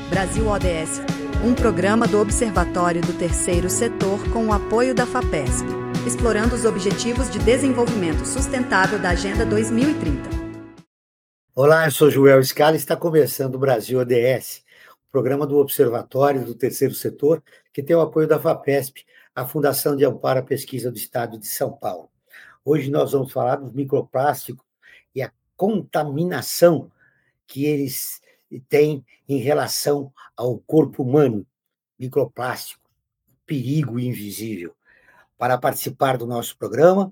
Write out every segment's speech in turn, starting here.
Brasil ODS, um programa do Observatório do Terceiro Setor com o apoio da FAPESP, explorando os Objetivos de Desenvolvimento Sustentável da Agenda 2030. Olá, eu sou Joel Scala e está começando o Brasil ODS, o programa do Observatório do Terceiro Setor, que tem o apoio da FAPESP, a Fundação de Amparo à Pesquisa do Estado de São Paulo. Hoje nós vamos falar dos microplásticos e a contaminação que eles têm em relação ao corpo humano. Microplástico, perigo invisível. Para participar do nosso programa,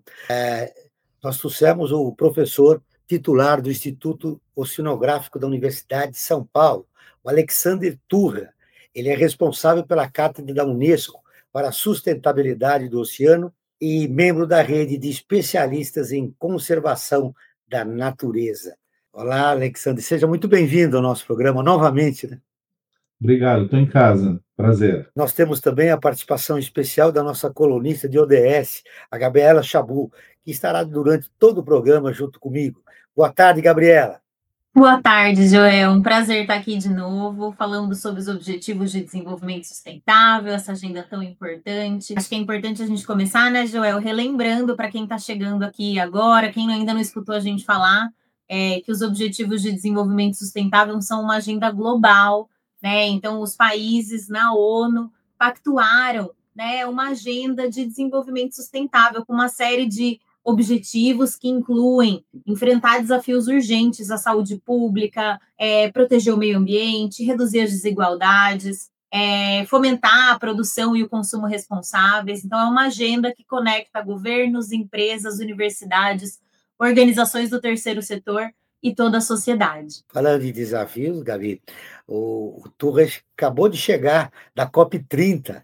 nós trouxemos o professor titular do Instituto Oceanográfico da Universidade de São Paulo, o Alexander Turra. Ele é responsável pela cátedra da Unesco para a sustentabilidade do oceano e membro da rede de especialistas em conservação da natureza. Olá, Alexander, seja muito bem-vindo ao nosso programa novamente, né? Obrigado, estou em casa. Prazer. Nós temos também a participação especial da nossa colunista de ODS, a Gabriela Chabu, que estará durante todo o programa junto comigo. Boa tarde, Gabriela. Boa tarde, Joel. Um prazer estar aqui de novo, falando sobre os Objetivos de Desenvolvimento Sustentável, essa agenda tão importante. Acho que é importante a gente começar, né, Joel, relembrando para quem está chegando aqui agora, quem ainda não escutou a gente falar, que os Objetivos de Desenvolvimento Sustentável são uma agenda global, né? Então, os países na ONU pactuaram, né, uma agenda de desenvolvimento sustentável com uma série de objetivos que incluem enfrentar desafios urgentes à saúde pública, proteger o meio ambiente, reduzir as desigualdades, fomentar a produção e o consumo responsáveis. Então, é uma agenda que conecta governos, empresas, universidades, organizações do terceiro setor e toda a sociedade. Falando de desafios, Gabi, o Torres acabou de chegar da COP30.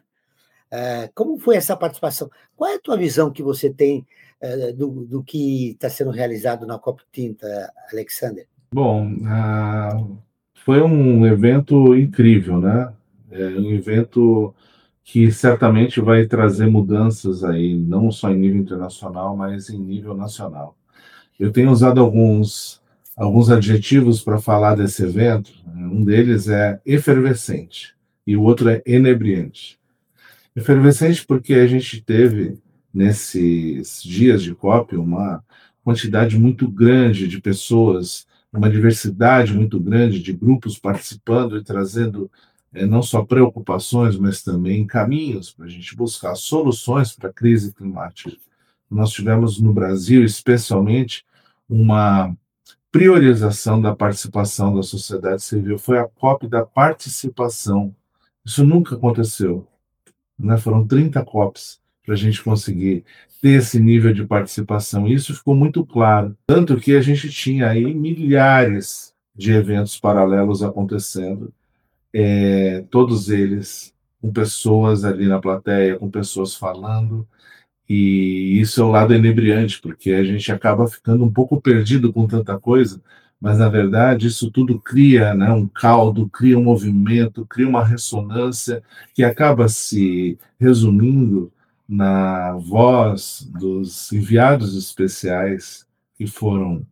Como foi essa participação? Qual é a tua visão que você tem do que está sendo realizado na COP30, Alexander? Bom, foi um evento incrível, né? Um evento que certamente vai trazer mudanças aí, não só em nível internacional, mas em nível nacional. Eu tenho usado alguns adjetivos para falar desse evento. Um deles é efervescente e o outro é inebriante. Efervescente porque a gente teve, nesses dias de COP, uma quantidade muito grande de pessoas, uma diversidade muito grande de grupos participando e trazendo não só preocupações, mas também caminhos para a gente buscar soluções para a crise climática. Nós tivemos no Brasil, especialmente, uma priorização da participação da sociedade civil. Foi a COP da participação. Isso nunca aconteceu. Né? Foram 30 COPs para a gente conseguir ter esse nível de participação. E isso ficou muito claro. Tanto que a gente tinha aí milhares de eventos paralelos acontecendo, todos eles com pessoas ali na plateia, com pessoas falando. E isso é o lado inebriante, porque a gente acaba ficando um pouco perdido com tanta coisa, mas, na verdade, isso tudo cria, né, um caldo, cria um movimento, cria uma ressonância que acaba se resumindo na voz dos enviados especiais que foram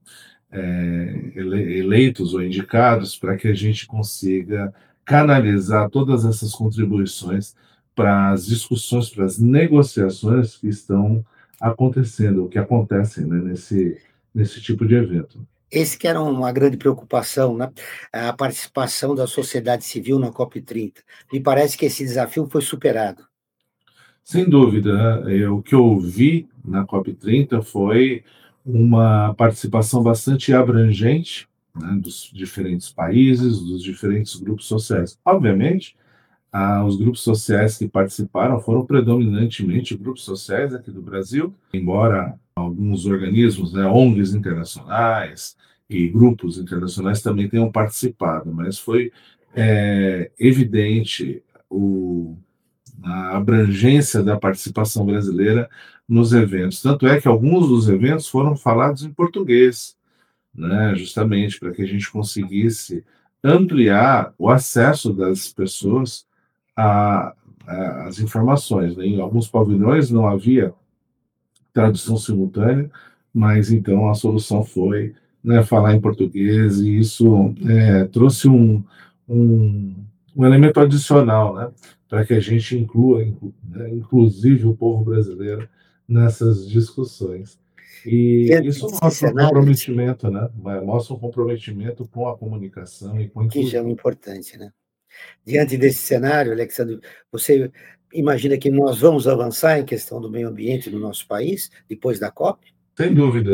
eleitos ou indicados para que a gente consiga canalizar todas essas contribuições para as discussões, para as negociações que estão acontecendo, que acontecem, né, nesse tipo de evento. Esse que era uma grande preocupação, né? A participação da sociedade civil na COP30. Me parece que esse desafio foi superado. Sem dúvida, o que eu vi na COP30 foi uma participação bastante abrangente, né, dos diferentes países, dos diferentes grupos sociais. Obviamente, os grupos sociais que participaram foram predominantemente grupos sociais aqui do Brasil, embora alguns organismos, né, ONGs internacionais e grupos internacionais também tenham participado, mas foi evidente a abrangência da participação brasileira nos eventos. Tanto é que alguns dos eventos foram falados em português, né, justamente para que a gente conseguisse ampliar o acesso das pessoas às informações. Né? Em alguns pavilhões não havia tradução simultânea, mas então a solução foi, né, falar em português, e isso trouxe um elemento adicional, né, para que a gente inclua, né, inclusive o povo brasileiro nessas discussões. E Diante isso desse mostra um cenário, comprometimento, né, mostra um comprometimento com a comunicação e com a que já é inclusão. importante, né? Diante desse cenário, Alexandre, você imagina que nós vamos avançar em questão do meio ambiente no nosso país, depois da COP? Sem dúvida,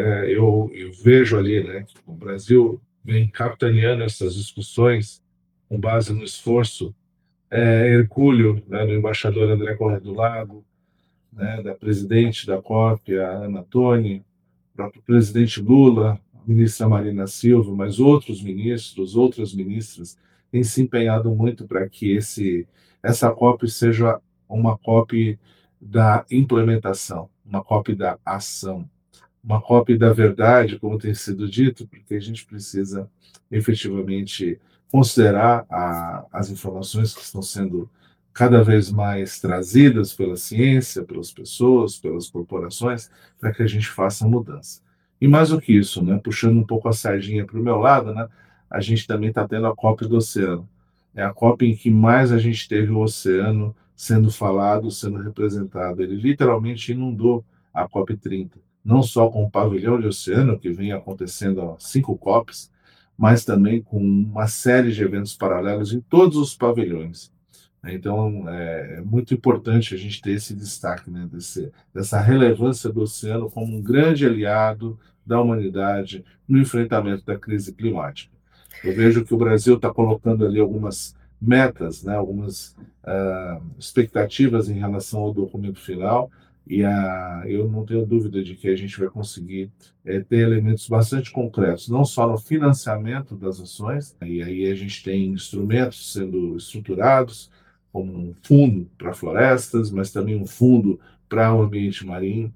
eu vejo ali, né, que o Brasil vem capitaneando essas discussões com base no esforço hercúleo, né, do embaixador André Corrêa do Lago, né, da presidente da COP, a Ana Toni, o próprio presidente Lula, a ministra Marina Silva, mas outros ministros, outras ministras, têm se empenhado muito para que essa COP seja uma COP da implementação, uma COP da ação, uma cópia da verdade, como tem sido dito, porque a gente precisa efetivamente considerar as informações que estão sendo cada vez mais trazidas pela ciência, pelas pessoas, pelas corporações, para que a gente faça a mudança. E mais do que isso, né, puxando um pouco a sardinha para o meu lado, né, a gente também está tendo a COP do oceano. É a COP em que mais a gente teve o oceano sendo falado, sendo representado. Ele literalmente inundou a COP 30, não só com o pavilhão de oceano, que vem acontecendo há 5 COPs, mas também com uma série de eventos paralelos em todos os pavilhões. Então, é muito importante a gente ter esse destaque, né, dessa relevância do oceano como um grande aliado da humanidade no enfrentamento da crise climática. Eu vejo que o Brasil está colocando ali algumas metas, né, algumas expectativas em relação ao documento final, e eu não tenho dúvida de que a gente vai conseguir ter elementos bastante concretos, não só no financiamento das ações, e aí a gente tem instrumentos sendo estruturados, como um fundo para florestas, mas também um fundo para o ambiente marinho,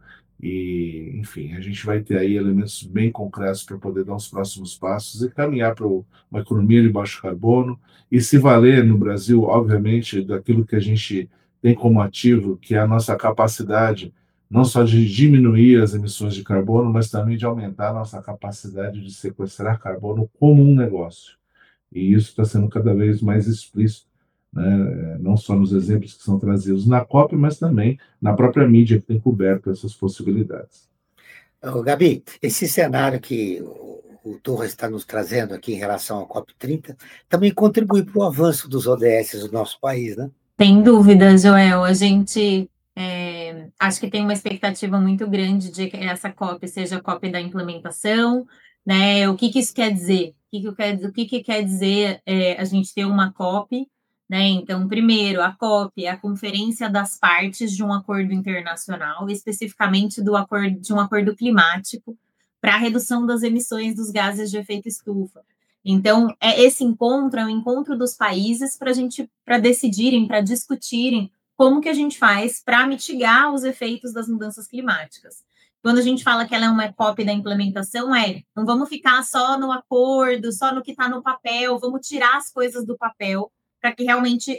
e, enfim, a gente vai ter aí elementos bem concretos para poder dar os próximos passos e caminhar para uma economia de baixo carbono e se valer no Brasil, obviamente, daquilo que a gente tem como ativo, que é a nossa capacidade não só de diminuir as emissões de carbono, mas também de aumentar a nossa capacidade de sequestrar carbono como um negócio. E isso está sendo cada vez mais explícito, né? Não só nos exemplos que são trazidos na COP, mas também na própria mídia que tem coberto essas possibilidades. Gabi, esse cenário que o Torres está nos trazendo aqui em relação à COP30 também contribui para o avanço dos ODS do nosso país, né? Sem dúvida, Joel. A gente acho que tem uma expectativa muito grande de que essa COP seja a COP da implementação, né? O que isso quer dizer? O que quer dizer a gente ter uma COP, né? Então, primeiro, a COP é a conferência das partes de um acordo internacional, especificamente de um acordo climático para a redução das emissões dos gases de efeito estufa. Então, esse encontro é o encontro dos países para decidirem, para discutirem como que a gente faz para mitigar os efeitos das mudanças climáticas. Quando a gente fala que ela é uma COP da implementação, não vamos ficar só no acordo, só no que está no papel, vamos tirar as coisas do papel para que realmente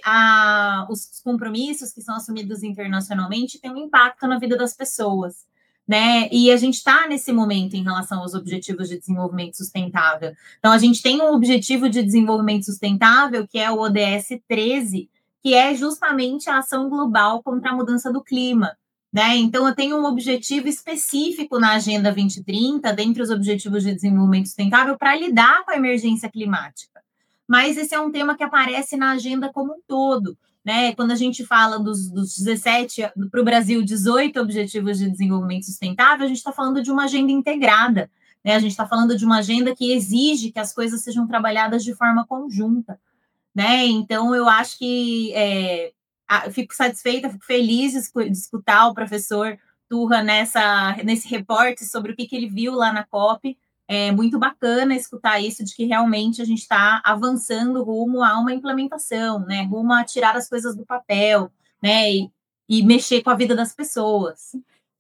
os compromissos que são assumidos internacionalmente tenham um impacto na vida das pessoas. Né? E a gente está nesse momento em relação aos Objetivos de Desenvolvimento Sustentável. Então, a gente tem um Objetivo de Desenvolvimento Sustentável, que é o ODS 13, que é justamente a ação global contra a mudança do clima. Né? Então, eu tenho um objetivo específico na Agenda 2030, dentre os Objetivos de Desenvolvimento Sustentável, para lidar com a emergência climática. Mas esse é um tema que aparece na agenda como um todo. Né? Quando a gente fala dos 17, para o Brasil, 18 Objetivos de Desenvolvimento Sustentável, a gente está falando de uma agenda integrada, né? A gente está falando de uma agenda que exige que as coisas sejam trabalhadas de forma conjunta, né? Então, eu acho que fico satisfeita, fico feliz de escutar o professor Turra nesse reporte sobre o que ele viu lá na COP. É muito bacana escutar isso, de que realmente a gente está avançando rumo a uma implementação, né? Rumo a tirar as coisas do papel, né? E mexer com a vida das pessoas.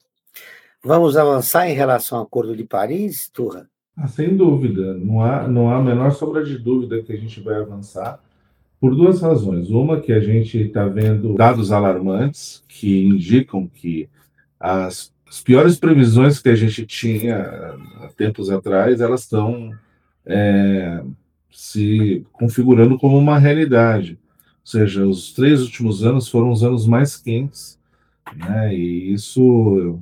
Vamos avançar em relação ao Acordo de Paris, Turra? Sem dúvida, não há a menor sombra de dúvida que a gente vai avançar por duas razões. Uma, que a gente está vendo dados alarmantes que indicam que as piores previsões que a gente tinha há tempos atrás, elas estão se configurando como uma realidade. Ou seja, os 3 últimos anos foram os anos mais quentes, né? E isso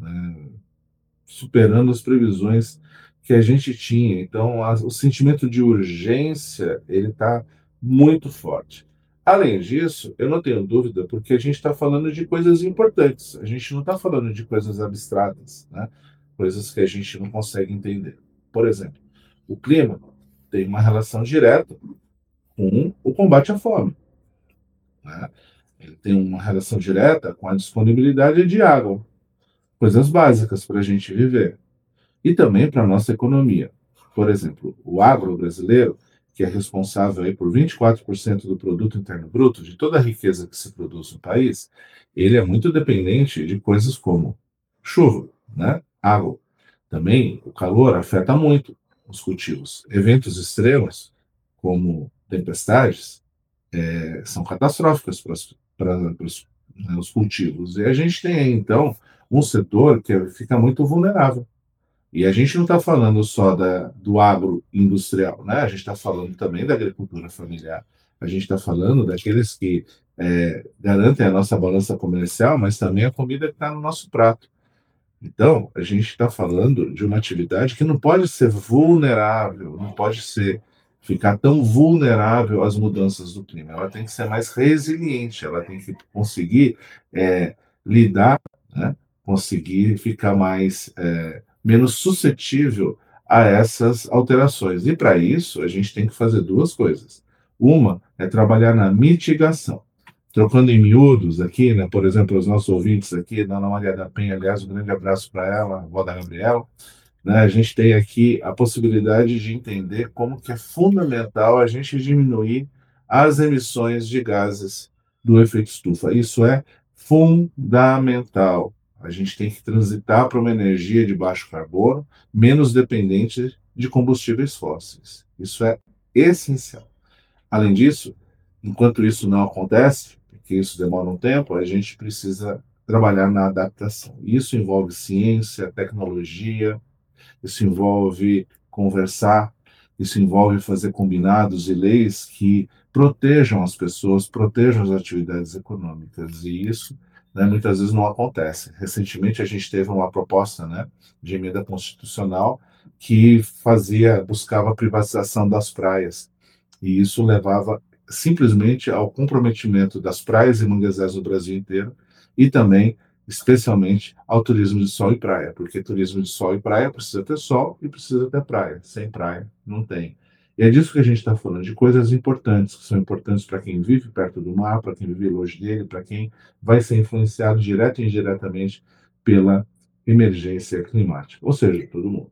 superando as previsões que a gente tinha. Então, o sentimento de urgência ele está muito forte. Além disso, eu não tenho dúvida, porque a gente está falando de coisas importantes. A gente não está falando de coisas abstratas, né? Coisas que a gente não consegue entender. Por exemplo, o clima tem uma relação direta com o combate à fome, né? Ele tem uma relação direta com a disponibilidade de água, coisas básicas para a gente viver e também para a nossa economia. Por exemplo, o agro brasileiro, que é responsável aí por 24% do produto interno bruto, de toda a riqueza que se produz no país, ele é muito dependente de coisas como chuva, né? Água. Também o calor afeta muito os cultivos. Eventos extremos, como tempestades, são catastróficas para os cultivos. E a gente tem aí, então, um setor que fica muito vulnerável. E a gente não está falando só do agroindustrial, né? A gente está falando também da agricultura familiar. A gente está falando daqueles que garantem a nossa balança comercial, mas também a comida que está no nosso prato. Então, a gente está falando de uma atividade que não pode ser vulnerável, não pode ficar tão vulnerável às mudanças do clima. Ela tem que ser mais resiliente, ela tem que conseguir lidar, né? Conseguir ficar menos suscetível a essas alterações. E para isso, a gente tem que fazer duas coisas. Uma é trabalhar na mitigação. Trocando em miúdos aqui, né, por exemplo, os nossos ouvintes aqui, Dona Maria da Penha, aliás, um grande abraço para ela, a avó da Gabriela, né, a gente tem aqui a possibilidade de entender como que é fundamental a gente diminuir as emissões de gases do efeito estufa. Isso é fundamental. A gente tem que transitar para uma energia de baixo carbono, menos dependente de combustíveis fósseis. Isso é essencial. Além disso, enquanto isso não acontece, porque isso demora um tempo, a gente precisa trabalhar na adaptação. Isso envolve ciência, tecnologia, isso envolve conversar, isso envolve fazer combinados e leis que protejam as pessoas, protejam as atividades econômicas. E isso, né, muitas vezes não acontece. Recentemente a gente teve uma proposta, né, de emenda constitucional que buscava a privatização das praias. E isso levava simplesmente ao comprometimento das praias e manguezais no Brasil inteiro e também, especialmente, ao turismo de sol e praia, porque turismo de sol e praia precisa ter sol e precisa ter praia. Sem praia, não tem. E é disso que a gente está falando, de coisas importantes, que são importantes para quem vive perto do mar, para quem vive longe dele, para quem vai ser influenciado direto e indiretamente pela emergência climática, ou seja, todo mundo.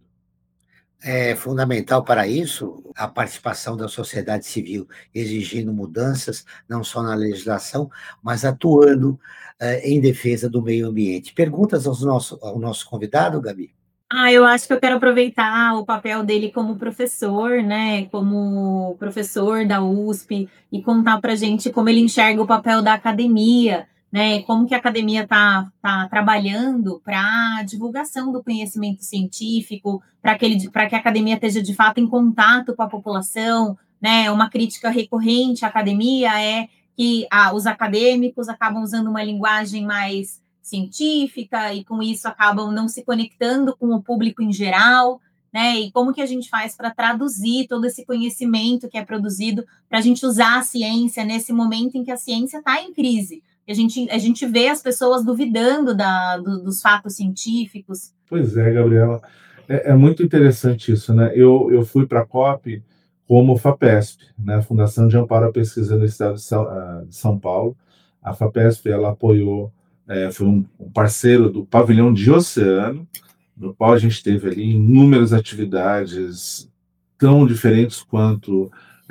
É fundamental para isso a participação da sociedade civil, exigindo mudanças, não só na legislação, mas atuando em defesa do meio ambiente. Perguntas ao nosso convidado, Gabi? Eu acho que eu quero aproveitar o papel dele como professor, né? Como professor da USP, e contar para a gente como ele enxerga o papel da academia, né? Como que a academia está trabalhando para a divulgação do conhecimento científico, para que a academia esteja de fato em contato com a população, né? Uma crítica recorrente à academia é que os acadêmicos acabam usando uma linguagem mais científica e com isso acabam não se conectando com o público em geral, né? E como que a gente faz para traduzir todo esse conhecimento que é produzido para a gente usar a ciência nesse momento em que a ciência está em crise? A gente vê as pessoas duvidando dos fatos científicos. Pois é, Gabriela. É muito interessante isso, né? Eu fui para a COP como FAPESP, né? Fundação de Amparo à Pesquisa no Estado de São Paulo. A FAPESP, ela apoiou, foi um parceiro do Pavilhão de Oceano, no qual a gente teve ali inúmeras atividades tão diferentes quanto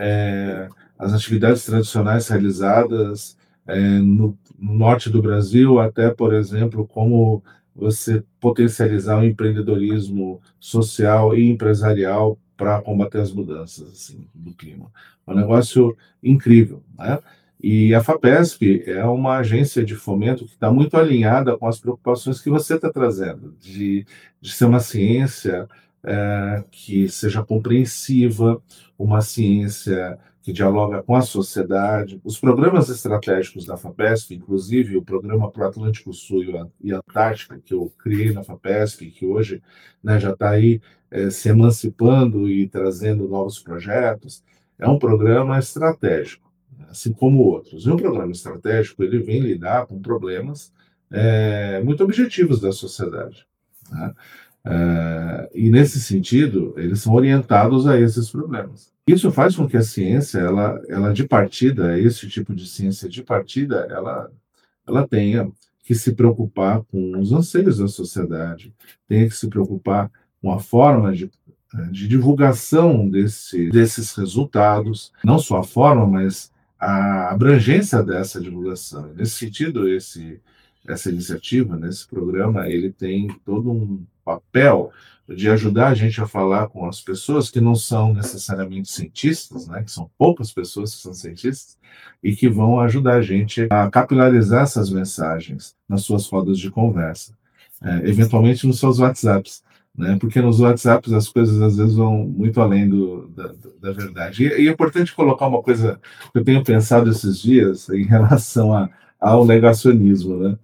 as atividades tradicionais realizadas no norte do Brasil, até, por exemplo, como você potencializar o empreendedorismo social e empresarial para combater as mudanças assim, do clima. É um negócio incrível, né? E a FAPESP é uma agência de fomento que está muito alinhada com as preocupações que você está trazendo, de ser uma ciência que seja compreensiva, uma ciência que dialoga com a sociedade. Os programas estratégicos da FAPESP, inclusive o Programa para o Atlântico Sul e Antártica, que eu criei na FAPESP, que hoje, né, já está aí se emancipando e trazendo novos projetos, é um programa estratégico, assim como outros. E um programa estratégico, ele vem lidar com problemas muito objetivos da sociedade, né? E nesse sentido, eles são orientados a esses problemas. Isso faz com que a ciência, ela de partida, esse tipo de ciência de partida, ela tenha que se preocupar com os anseios da sociedade, tenha que se preocupar com a forma de divulgação desses resultados, não só a forma, mas a abrangência dessa divulgação. Nesse sentido, essa iniciativa, esse programa, ele tem todo um papel de ajudar a gente a falar com as pessoas que não são necessariamente cientistas, né, que são poucas pessoas que são cientistas, e que vão ajudar a gente a capilarizar essas mensagens nas suas rodas de conversa, eventualmente nos seus WhatsApps, né, porque nos WhatsApps as coisas às vezes vão muito além da verdade. E é importante colocar uma coisa que eu tenho pensado esses dias em relação ao negacionismo, né?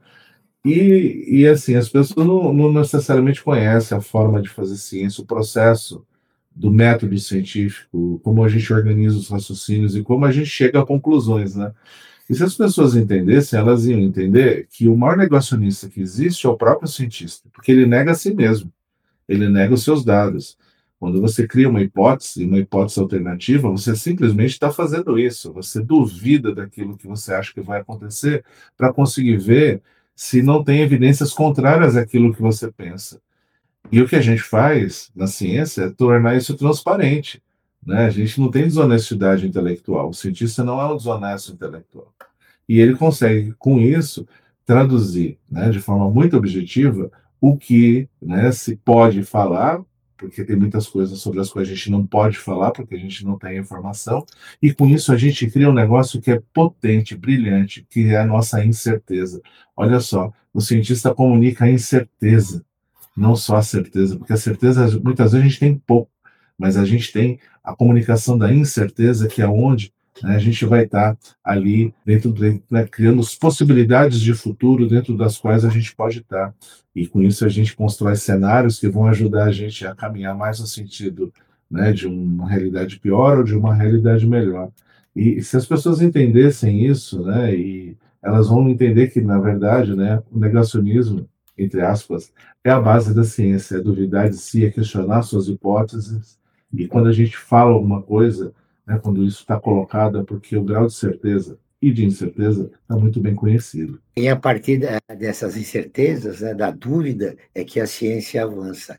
E assim, as pessoas não necessariamente conhecem a forma de fazer ciência, o processo do método científico, como a gente organiza os raciocínios e como a gente chega a conclusões, né? E se as pessoas entendessem, elas iam entender que o maior negacionista que existe é o próprio cientista, porque ele nega a si mesmo, ele nega os seus dados. Quando você cria uma hipótese alternativa, você simplesmente está fazendo isso, você duvida daquilo que você acha que vai acontecer para conseguir ver se não tem evidências contrárias àquilo que você pensa. E o que a gente faz na ciência é tornar isso transparente, né? A gente não tem desonestidade intelectual, o cientista não é um desonesto intelectual. E ele consegue, com isso, traduzir, né, de forma muito objetiva o que, né, se pode falar, porque tem muitas coisas sobre as quais a gente não pode falar, porque a gente não tem informação, e com isso a gente cria um negócio que é potente, brilhante, que é a nossa incerteza. Olha só, o cientista comunica a incerteza, não só a certeza, porque a certeza, muitas vezes a gente tem pouco, mas a gente tem a comunicação da incerteza, que é onde, né, a gente vai estar ali dentro, né, criando as possibilidades de futuro dentro das quais a gente pode estar. E com isso a gente constrói cenários que vão ajudar a gente a caminhar mais no sentido, né, de uma realidade pior ou de uma realidade melhor. E se as pessoas entendessem isso, né, e elas vão entender que, na verdade, né, o negacionismo, entre aspas, é a base da ciência, é duvidar de si, é questionar suas hipóteses. E quando a gente fala alguma coisa, né, quando isso está colocado, é porque o grau de certeza e de incerteza está muito bem conhecido. E a partir dessas incertezas, né, da dúvida, é que a ciência avança.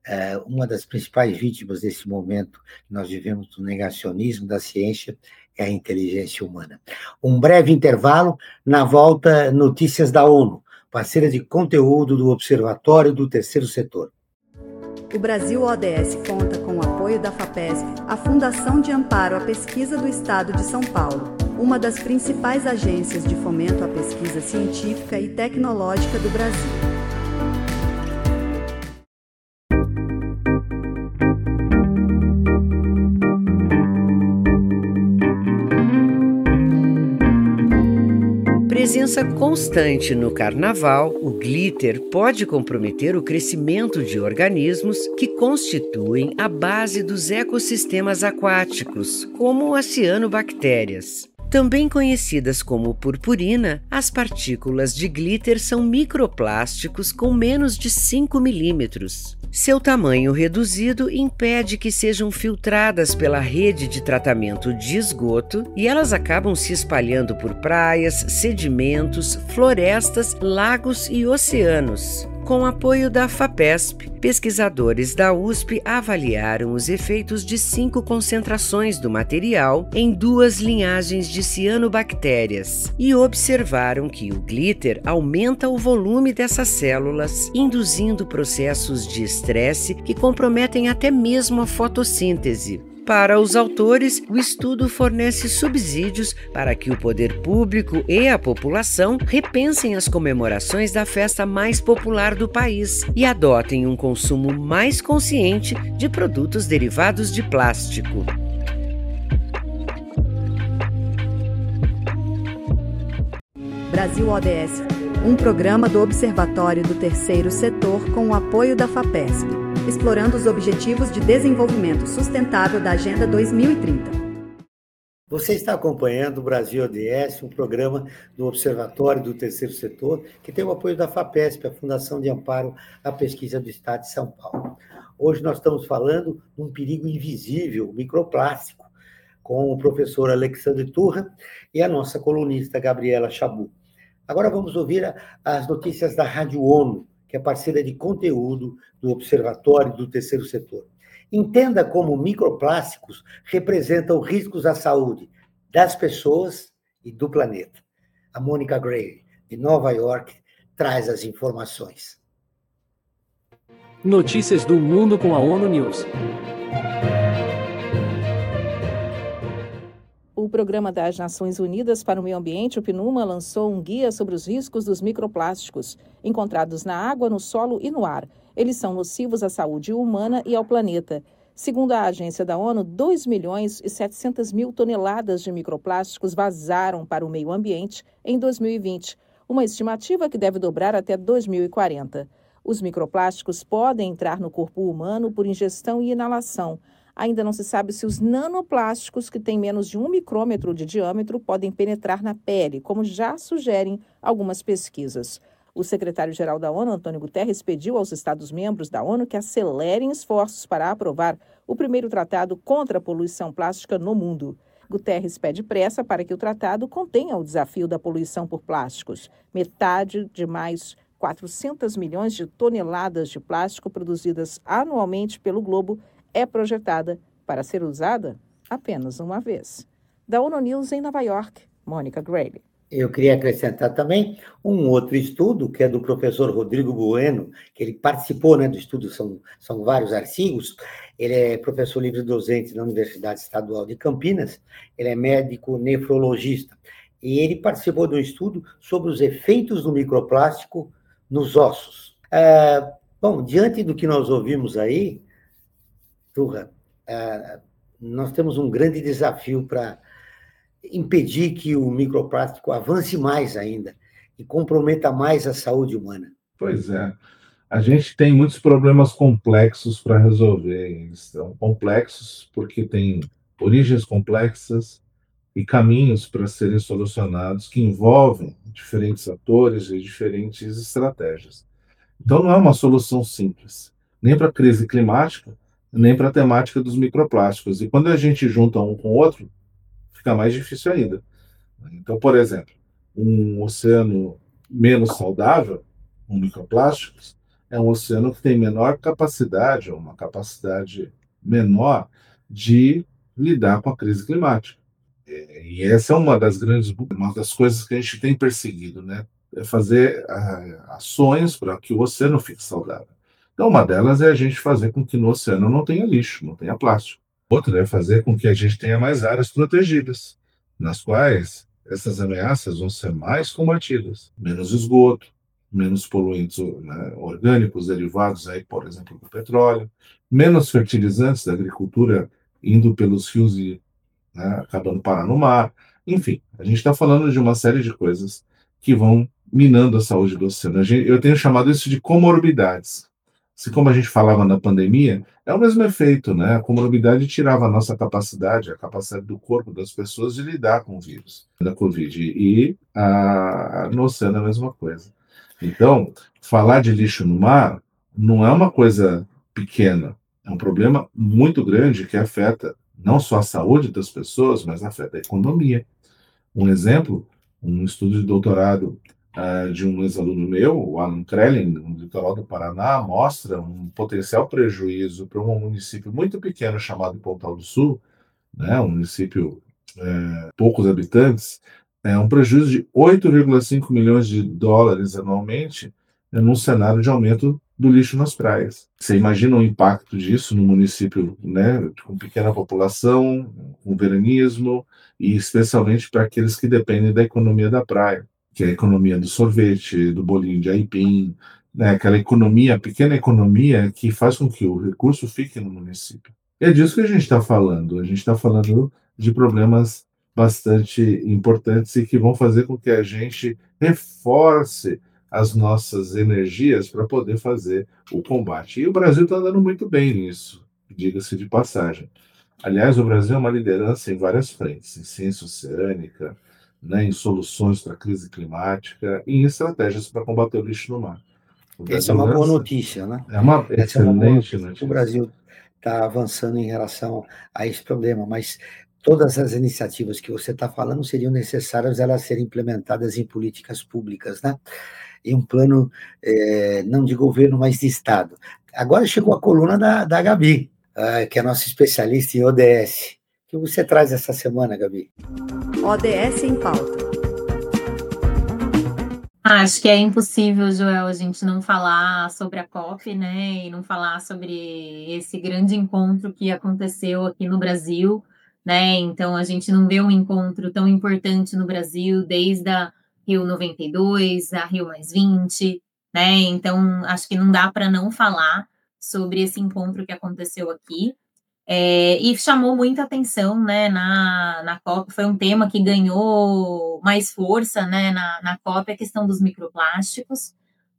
Uma das principais vítimas desse momento que nós vivemos do negacionismo da ciência é a inteligência humana. Um breve intervalo, na volta, notícias da ONU, parceira de conteúdo do Observatório do Terceiro Setor. O Brasil ODS conta com o apoio da FAPESP, a Fundação de Amparo à Pesquisa do Estado de São Paulo, uma das principais agências de fomento à pesquisa científica e tecnológica do Brasil. Presença constante no carnaval, o glitter pode comprometer o crescimento de organismos que constituem a base dos ecossistemas aquáticos, como as cianobactérias. Também conhecidas como purpurina, as partículas de glitter são microplásticos com menos de 5 milímetros. Seu tamanho reduzido impede que sejam filtradas pela rede de tratamento de esgoto e elas acabam se espalhando por praias, sedimentos, florestas, lagos e oceanos. Com apoio da FAPESP, pesquisadores da USP avaliaram os efeitos de 5 concentrações do material em 2 linhagens de cianobactérias e observaram que o glitter aumenta o volume dessas células, induzindo processos de estresse que comprometem até mesmo a fotossíntese. Para os autores, o estudo fornece subsídios para que o poder público e a população repensem as comemorações da festa mais popular do país e adotem um consumo mais consciente de produtos derivados de plástico. Brasil ODS, um programa do Observatório do Terceiro Setor com o apoio da FAPESP, explorando os Objetivos de Desenvolvimento Sustentável da Agenda 2030. Você está acompanhando o Brasil ODS, um programa do Observatório do Terceiro Setor, que tem o apoio da FAPESP, a Fundação de Amparo à Pesquisa do Estado de São Paulo. Hoje nós estamos falando de um perigo invisível, microplástico, com o professor Alexandre Turra e a nossa colunista Gabriela Chabu. Agora vamos ouvir as notícias da Rádio ONU, que é parceira de conteúdo do Observatório do Terceiro Setor. Entenda como microplásticos representam riscos à saúde das pessoas e do planeta. A Mônica Gray, de Nova York, traz as informações. Notícias do mundo com a ONU News. O Programa das Nações Unidas para o Meio Ambiente, o PNUMA, lançou um guia sobre os riscos dos microplásticos encontrados na água, no solo e no ar. Eles são nocivos à saúde humana e ao planeta. Segundo a agência da ONU, 2.700.000 toneladas de microplásticos vazaram para o meio ambiente em 2020, uma estimativa que deve dobrar até 2040. Os microplásticos podem entrar no corpo humano por ingestão e inalação. Ainda não se sabe se os nanoplásticos, que têm menos de 1 micrômetro de diâmetro, podem penetrar na pele, como já sugerem algumas pesquisas. O secretário-geral da ONU, Antônio Guterres, pediu aos Estados-membros da ONU que acelerem esforços para aprovar o primeiro tratado contra a poluição plástica no mundo. Guterres pede pressa para que o tratado contenha o desafio da poluição por plásticos. Metade de mais 400 milhões de toneladas de plástico produzidas anualmente pelo globo é projetada para ser usada apenas uma vez. Da ONU News em Nova York, Mônica Gray. Eu queria acrescentar também um outro estudo, que é do professor Rodrigo Bueno, que ele participou, do estudo, são vários artigos. Ele é professor livre-docente na Universidade Estadual de Campinas, ele é médico nefrologista, e ele participou de um estudo sobre os efeitos do microplástico nos ossos. Bom, diante do que nós ouvimos aí, Turra, nós temos um grande desafio para impedir que o microplástico avance mais ainda e comprometa mais a saúde humana. Pois é. A gente tem muitos problemas complexos para resolver. Eles são complexos porque têm origens complexas e caminhos para serem solucionados que envolvem diferentes atores e diferentes estratégias. Então, não é uma solução simples, nem para a crise climática, nem para a temática dos microplásticos. E quando a gente junta um com o outro, fica mais difícil ainda. Então, por exemplo, um oceano menos saudável, com microplásticos, é um oceano que tem menor capacidade, ou uma capacidade menor, de lidar com a crise climática. E essa é uma das coisas que a gente tem perseguido, é fazer ações para que o oceano fique saudável. Então, uma delas é a gente fazer com que no oceano não tenha lixo, não tenha plástico. Outra é fazer com que a gente tenha mais áreas protegidas, nas quais essas ameaças vão ser mais combatidas. Menos esgoto, menos poluentes orgânicos derivados, aí, por exemplo, do petróleo, menos fertilizantes da agricultura indo pelos rios e acabando parar no mar. Enfim, a gente está falando de uma série de coisas que vão minando a saúde do oceano. Eu tenho chamado isso de comorbidades. Se, como a gente falava na pandemia, é o mesmo efeito, A comorbidade tirava a nossa capacidade, a capacidade do corpo das pessoas de lidar com o vírus da Covid. E no oceano é a mesma coisa. Então, falar de lixo no mar não é uma coisa pequena. É um problema muito grande que afeta não só a saúde das pessoas, mas afeta a economia. Um exemplo, um estudo de doutorado de um ex-aluno meu, o Alan Krellin, no litoral do Paraná, mostra um potencial prejuízo para um município muito pequeno chamado Pontal do Sul, um município poucos habitantes, um prejuízo de 8,5 milhões de dólares anualmente, num cenário de aumento do lixo nas praias. Você imagina o impacto disso no município, né, com pequena população, com veranismo, e especialmente para aqueles que dependem da economia da praia, que é a economia do sorvete, do bolinho de aipim, né, aquela economia, pequena economia que faz com que o recurso fique no município. E é disso que a gente está falando. A gente está falando de problemas bastante importantes e que vão fazer com que a gente reforce as nossas energias para poder fazer o combate. E o Brasil está andando muito bem nisso, diga-se de passagem. Aliás, o Brasil é uma liderança em várias frentes, em ciência oceânica, né, em soluções para a crise climática e em estratégias para combater o lixo no mar. O Essa é Brasil uma boa lança... notícia, né? É uma Essa é uma boa excelente notícia que o notícia. Brasil está avançando em relação a esse problema, mas todas as iniciativas que você está falando seriam necessárias elas serem implementadas em políticas públicas, né? Em um plano não de governo, mas de Estado. Agora chegou a coluna da Gabi, que é nossa especialista em ODS. O que você traz essa semana, Gabi? ODS em pauta. Acho que é impossível, Joel, a gente não falar sobre a COP, né, e não falar sobre esse grande encontro que aconteceu aqui no Brasil, né, então a gente não vê um encontro tão importante no Brasil desde a Rio 92, a Rio +20, né, então acho que não dá para não falar sobre esse encontro que aconteceu aqui. E chamou muita atenção, né, na COP, foi um tema que ganhou mais força, né, na COP, a questão dos microplásticos.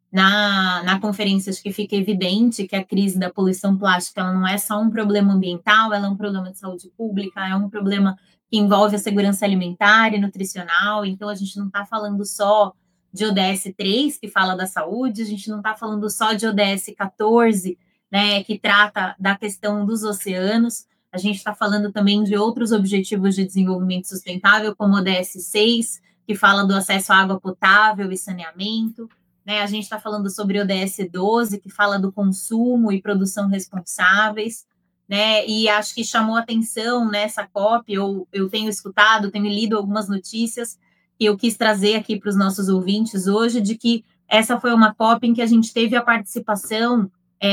Na conferência, acho que fica evidente que a crise da poluição plástica ela não é só um problema ambiental, ela é um problema de saúde pública, é um problema que envolve a segurança alimentar e nutricional, então a gente não está falando só de ODS 3, que fala da saúde, a gente não está falando só de ODS 14, né, que trata da questão dos oceanos, a gente está falando também de outros objetivos de desenvolvimento sustentável, como o ODS 6, que fala do acesso à água potável e saneamento, né, a gente está falando sobre o ODS 12, que fala do consumo e produção responsáveis, né, e acho que chamou atenção nessa COP, eu tenho escutado, tenho lido algumas notícias que eu quis trazer aqui para os nossos ouvintes hoje, de que essa foi uma COP em que a gente teve a participação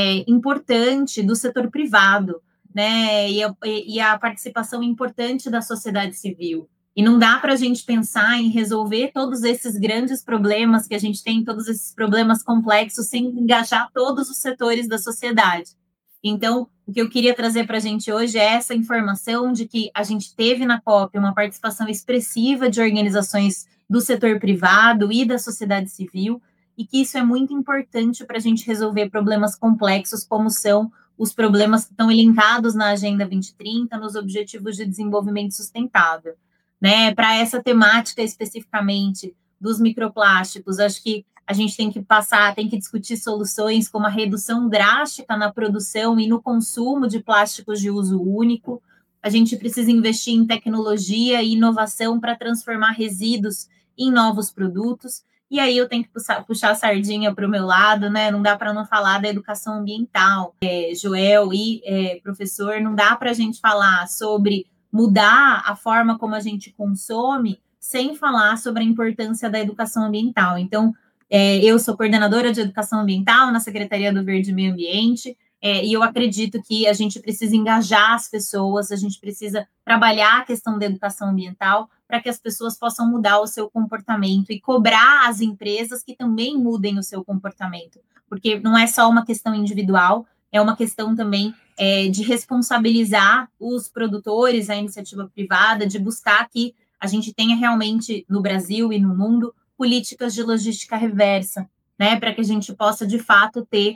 importante do setor privado, né, e a participação importante da sociedade civil. E não dá para a gente pensar em resolver todos esses grandes problemas que a gente tem, todos esses problemas complexos, sem engajar todos os setores da sociedade. Então, o que eu queria trazer para a gente hoje é essa informação de que a gente teve na COP uma participação expressiva de organizações do setor privado e da sociedade civil, e que isso é muito importante para a gente resolver problemas complexos, como são os problemas que estão elencados na Agenda 2030, nos Objetivos de Desenvolvimento Sustentável. Né, para essa temática especificamente dos microplásticos, acho que a gente tem que discutir soluções como a redução drástica na produção e no consumo de plásticos de uso único. A gente precisa investir em tecnologia e inovação para transformar resíduos em novos produtos. E aí eu tenho que puxar a sardinha para o meu lado, né? Não dá para não falar da educação ambiental. Joel e professor, não dá para a gente falar sobre mudar a forma como a gente consome, sem falar sobre a importância da educação ambiental. Então, eu sou coordenadora de educação ambiental na Secretaria do Verde e Meio Ambiente, e eu acredito que a gente precisa engajar as pessoas, a gente precisa trabalhar a questão da educação ambiental para que as pessoas possam mudar o seu comportamento e cobrar as empresas que também mudem o seu comportamento, porque não é só uma questão individual, é uma questão também de responsabilizar os produtores, a iniciativa privada, de buscar que a gente tenha realmente no Brasil e no mundo políticas de logística reversa, né, para que a gente possa de fato ter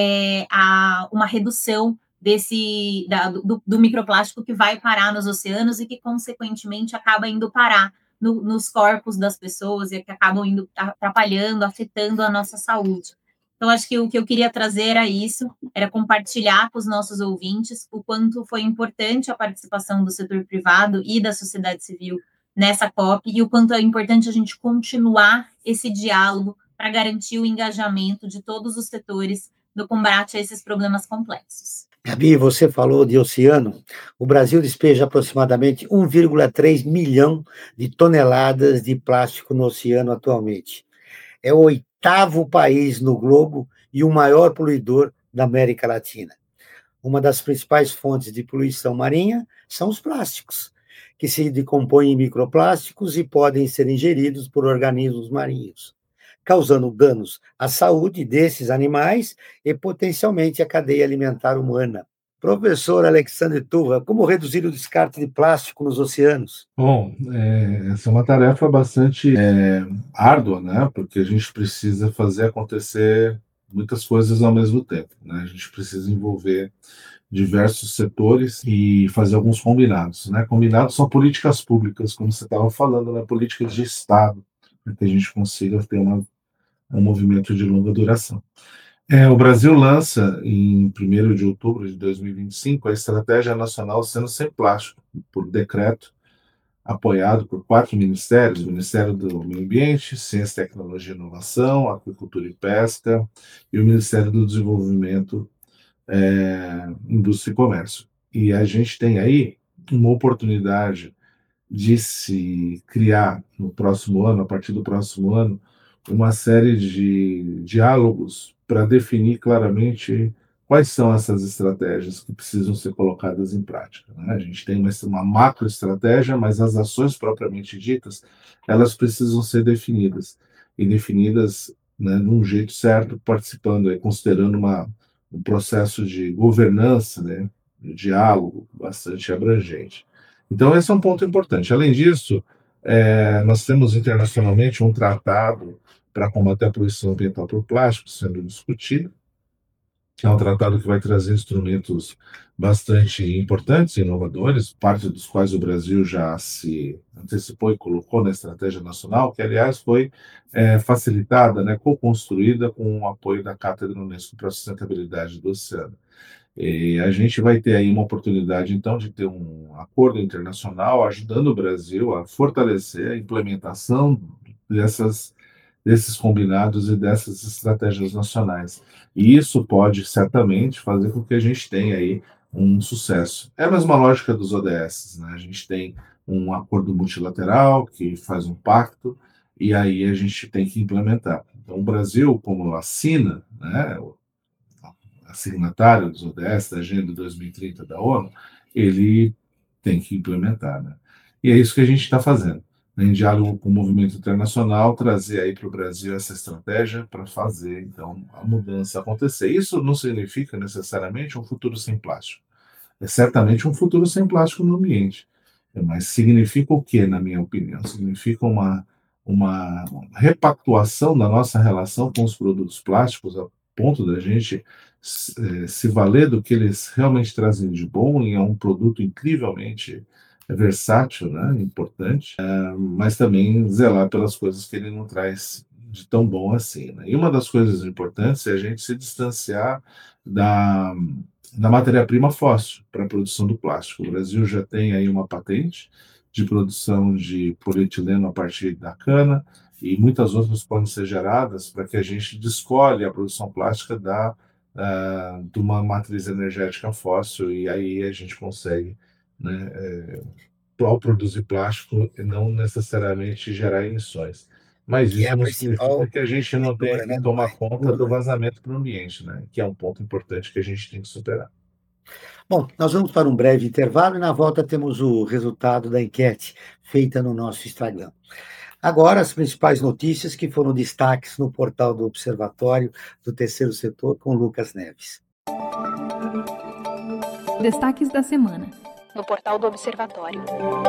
uma redução do microplástico que vai parar nos oceanos e que consequentemente acaba indo parar nos corpos das pessoas e que acabam indo atrapalhando, afetando a nossa saúde. Então, acho que o que eu queria trazer era isso, era compartilhar com os nossos ouvintes o quanto foi importante a participação do setor privado e da sociedade civil nessa COP e o quanto é importante a gente continuar esse diálogo para garantir o engajamento de todos os setores no combate a esses problemas complexos. Gabi, você falou de oceano. O Brasil despeja aproximadamente 1,3 milhão de toneladas de plástico no oceano atualmente. É o 8º país no globo e o maior poluidor da América Latina. Uma das principais fontes de poluição marinha são os plásticos, que se decompõem em microplásticos e podem ser ingeridos por organismos marinhos, causando danos à saúde desses animais e potencialmente à cadeia alimentar humana. Professor Alexandre Tuva, como reduzir o descarte de plástico nos oceanos? Bom, essa é uma tarefa bastante árdua, né? Porque a gente precisa fazer acontecer muitas coisas ao mesmo tempo, né? A gente precisa envolver diversos setores e fazer alguns combinados, né? Combinados são políticas públicas, como você estava falando, né? Políticas de Estado, para que a gente consiga ter um movimento de longa duração. O Brasil lança, em 1º de outubro de 2025, a Estratégia Nacional Oceano Sem Plástico, por decreto, apoiado por 4 ministérios: o Ministério do Meio Ambiente, Ciência, Tecnologia e Inovação, Agricultura e Pesca, e o Ministério do Desenvolvimento, Indústria e Comércio. E a gente tem aí uma oportunidade de se criar no próximo ano, a partir do próximo ano, uma série de diálogos para definir claramente quais são essas estratégias que precisam ser colocadas em prática, né? A gente tem uma macroestratégia, mas as ações propriamente ditas, elas precisam ser definidas, e definidas, né, de um jeito certo, participando, considerando um processo de governança, né, de diálogo bastante abrangente. Então, esse é um ponto importante. Além disso, nós temos internacionalmente um tratado para combater a poluição ambiental por plástico sendo discutido, que é um tratado que vai trazer instrumentos bastante importantes e inovadores, parte dos quais o Brasil já se antecipou e colocou na estratégia nacional, que, aliás, foi facilitada, né, co-construída com o apoio da Cátedra Unesco para a Sustentabilidade do Oceano. E a gente vai ter aí uma oportunidade, então, de ter um acordo internacional ajudando o Brasil a fortalecer a implementação desses combinados e dessas estratégias nacionais. E isso pode, certamente, fazer com que a gente tenha aí um sucesso. É a mesma lógica dos ODS, né? A gente tem um acordo multilateral que faz um pacto e aí a gente tem que implementar. Então, o Brasil, como assina, né, signatário dos ODS, da Agenda 2030 da ONU, ele tem que implementar, né? E é isso que a gente está fazendo, né? Em diálogo com o movimento internacional, trazer aí para o Brasil essa estratégia para fazer, então, a mudança acontecer. Isso não significa necessariamente um futuro sem plástico. É certamente um futuro sem plástico no ambiente. Mas significa o quê, na minha opinião? Significa uma repactuação da nossa relação com os produtos plásticos, a ponto da gente se valer do que eles realmente trazem de bom, e é um produto incrivelmente versátil, né, importante, mas também zelar pelas coisas que ele não traz de tão bom assim, né? E uma das coisas importantes é a gente se distanciar da matéria-prima fóssil para a produção do plástico. O Brasil já tem aí uma patente de produção de polietileno a partir da cana, e muitas outras podem ser geradas para que a gente descolhe a produção plástica de uma matriz energética fóssil, e aí a gente consegue, né, ao produzir plástico, não necessariamente gerar emissões. Mas isso não significa que a gente não tenha que tomar conta do vazamento para o ambiente, né, que é um ponto importante que a gente tem que superar. Bom, nós vamos para um breve intervalo e na volta temos o resultado da enquete feita no nosso Instagram. Agora, as principais notícias que foram destaques no portal do Observatório do Terceiro Setor com Lucas Neves. Destaques da semana no portal do Observatório.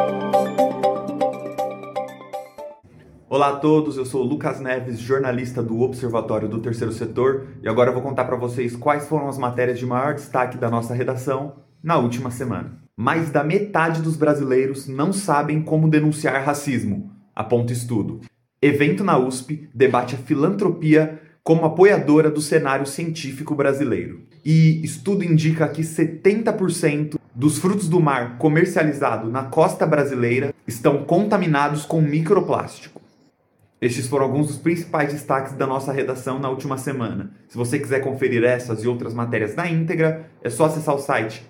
Olá a todos, eu sou o Lucas Neves, jornalista do Observatório do Terceiro Setor, e agora eu vou contar para vocês quais foram as matérias de maior destaque da nossa redação na última semana. Mais da metade dos brasileiros não sabem como denunciar racismo, aponta estudo. Evento na USP debate a filantropia como apoiadora do cenário científico brasileiro. E estudo indica que 70% dos frutos do mar comercializados na costa brasileira estão contaminados com microplástico. Estes foram alguns dos principais destaques da nossa redação na última semana. Se você quiser conferir essas e outras matérias na íntegra, é só acessar o site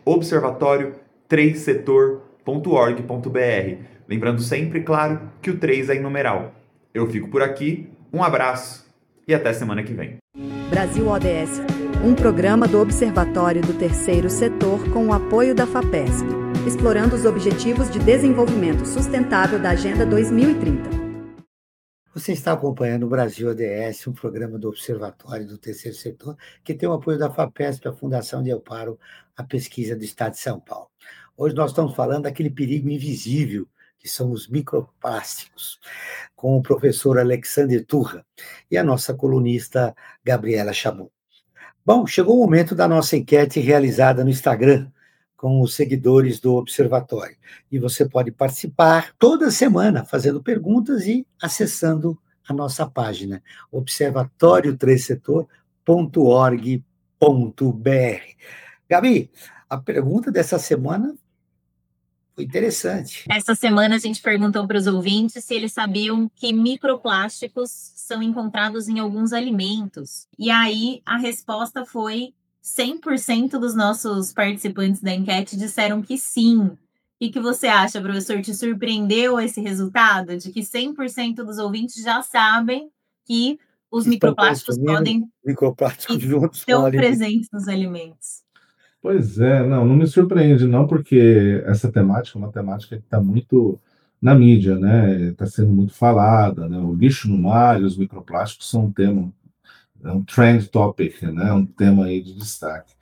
observatório3setor.org.br. Lembrando sempre, claro, que o 3 é em numeral. Eu fico por aqui, um abraço e até semana que vem. Brasil ODS, um programa do Observatório do Terceiro Setor com o apoio da FAPESP, explorando os Objetivos de Desenvolvimento Sustentável da Agenda 2030. Você está acompanhando o Brasil ODS, um programa do Observatório do Terceiro Setor, que tem o apoio da FAPESP, a Fundação de Amparo à Pesquisa do Estado de São Paulo. Hoje nós estamos falando daquele perigo invisível, que são os microplásticos, com o professor Alexander Turra e a nossa colunista Gabriela Chabot. Bom, chegou o momento da nossa enquete realizada no Instagram, com os seguidores do Observatório. E você pode participar toda semana, fazendo perguntas e acessando a nossa página, observatório3setor.org.br. Gabi, a pergunta dessa semana foi interessante. Essa semana a gente perguntou para os ouvintes se eles sabiam que microplásticos são encontrados em alguns alimentos. E aí a resposta foi 100% dos nossos participantes da enquete disseram que sim. O que você acha, professor? Te surpreendeu esse resultado de que 100% dos ouvintes já sabem que os microplásticos estão presentes nos alimentos? Pois é, não me surpreende não, porque essa temática é uma temática que está muito na mídia, né? Está sendo muito falada, né? O lixo no mar e os microplásticos são um tema, é um trend topic, né? Um tema aí de destaque.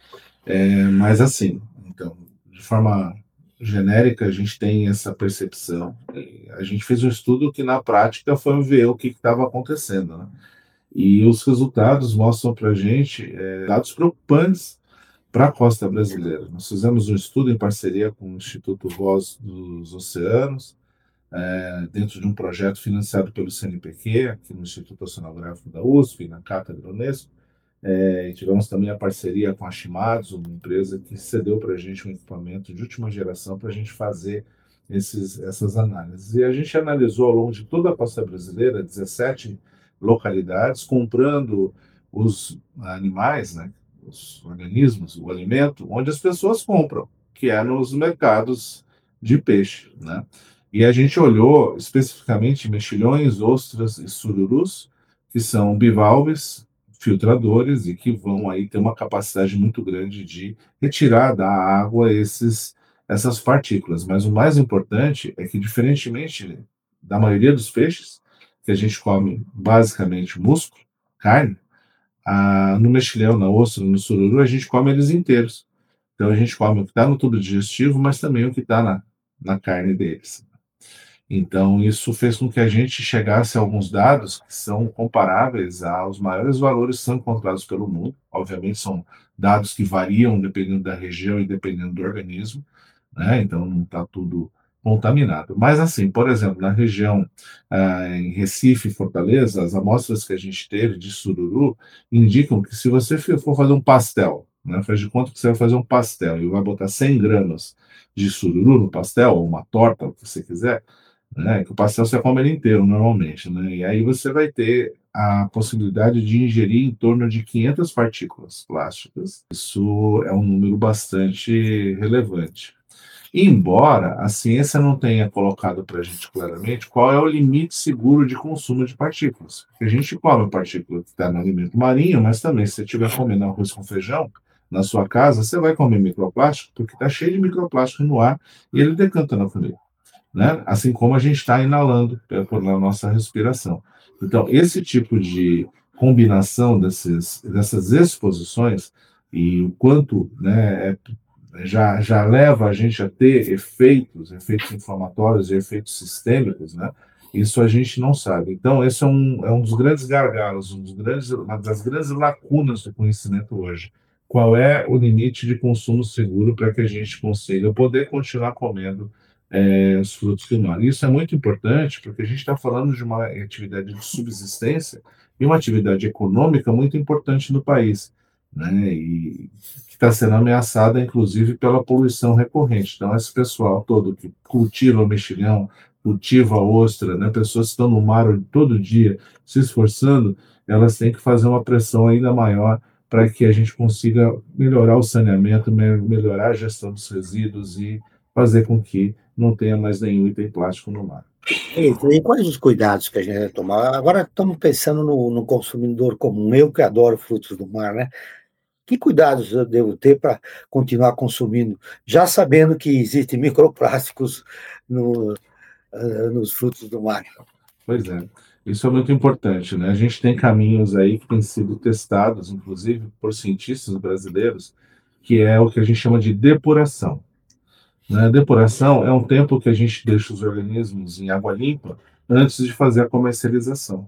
Mas assim, então, de forma genérica, a gente tem essa percepção. A gente fez um estudo que na prática foi ver o que estava acontecendo, né? E os resultados mostram para a gente dados preocupantes para a costa brasileira. Nós fizemos um estudo em parceria com o Instituto Voz dos Oceanos, dentro de um projeto financiado pelo CNPq, aqui no Instituto Oceanográfico da USP, na Cátedra Unesco. E tivemos também a parceria com a Shimadzu, uma empresa que cedeu para a gente um equipamento de última geração para a gente fazer essas análises. E a gente analisou ao longo de toda a costa brasileira, 17 localidades, comprando os animais, né, os organismos, o alimento, onde as pessoas compram, que é nos mercados de peixe, né? E a gente olhou especificamente mexilhões, ostras e sururus, que são bivalves, filtradores e que vão aí ter uma capacidade muito grande de retirar da água essas partículas. Mas o mais importante é que, diferentemente da maioria dos peixes, que a gente come basicamente músculo, carne, no mexilhão, na ostra, no sururu, a gente come eles inteiros. Então a gente come o que está no tubo digestivo, mas também o que está na carne deles. Então isso fez com que a gente chegasse a alguns dados que são comparáveis aos maiores valores que são encontrados pelo mundo. Obviamente são dados que variam dependendo da região e dependendo do organismo, né? Então não está tudo contaminado. Mas assim, por exemplo, na região em Recife e Fortaleza, as amostras que a gente teve de sururu indicam que se você for fazer um pastel, né, faz de conta que você vai fazer um pastel e vai botar 100 gramas de sururu no pastel, ou uma torta, o que você quiser, né, que o pastel você come ele inteiro normalmente, né, e aí você vai ter a possibilidade de ingerir em torno de 500 partículas plásticas. Isso é um número bastante relevante. Embora a ciência não tenha colocado para a gente claramente qual é o limite seguro de consumo de partículas. Porque a gente come a partícula que está no alimento marinho, mas também se você estiver comendo arroz com feijão na sua casa, você vai comer microplástico, porque está cheio de microplástico no ar e ele decanta na comida, né? Assim como a gente está inalando na nossa respiração. Então, esse tipo de combinação dessas exposições e o quanto, né, já leva a gente a ter efeitos inflamatórios e efeitos sistêmicos, né? Isso a gente não sabe. Então, esse é um dos grandes gargalos, uma das grandes lacunas do conhecimento hoje. Qual é o limite de consumo seguro para que a gente consiga poder continuar comendo os frutos do mar? Isso é muito importante porque a gente está falando de uma atividade de subsistência e uma atividade econômica muito importante no país, né? E que está sendo ameaçada, inclusive, pela poluição recorrente. Então, esse pessoal todo que cultiva mexilhão, cultiva ostra, né? Pessoas que estão no mar todo dia se esforçando, elas têm que fazer uma pressão ainda maior para que a gente consiga melhorar o saneamento, melhorar a gestão dos resíduos e fazer com que não tenha mais nenhum item plástico no mar. E quais os cuidados que a gente deve tomar? Agora estamos pensando no consumidor comum, eu que adoro frutos do mar, né? Que cuidados eu devo ter para continuar consumindo, já sabendo que existem microplásticos nos frutos do mar? Pois é, isso é muito importante, né? A gente tem caminhos aí que têm sido testados, inclusive por cientistas brasileiros, que é o que a gente chama de depuração. Né? Depuração é um tempo que a gente deixa os organismos em água limpa antes de fazer a comercialização.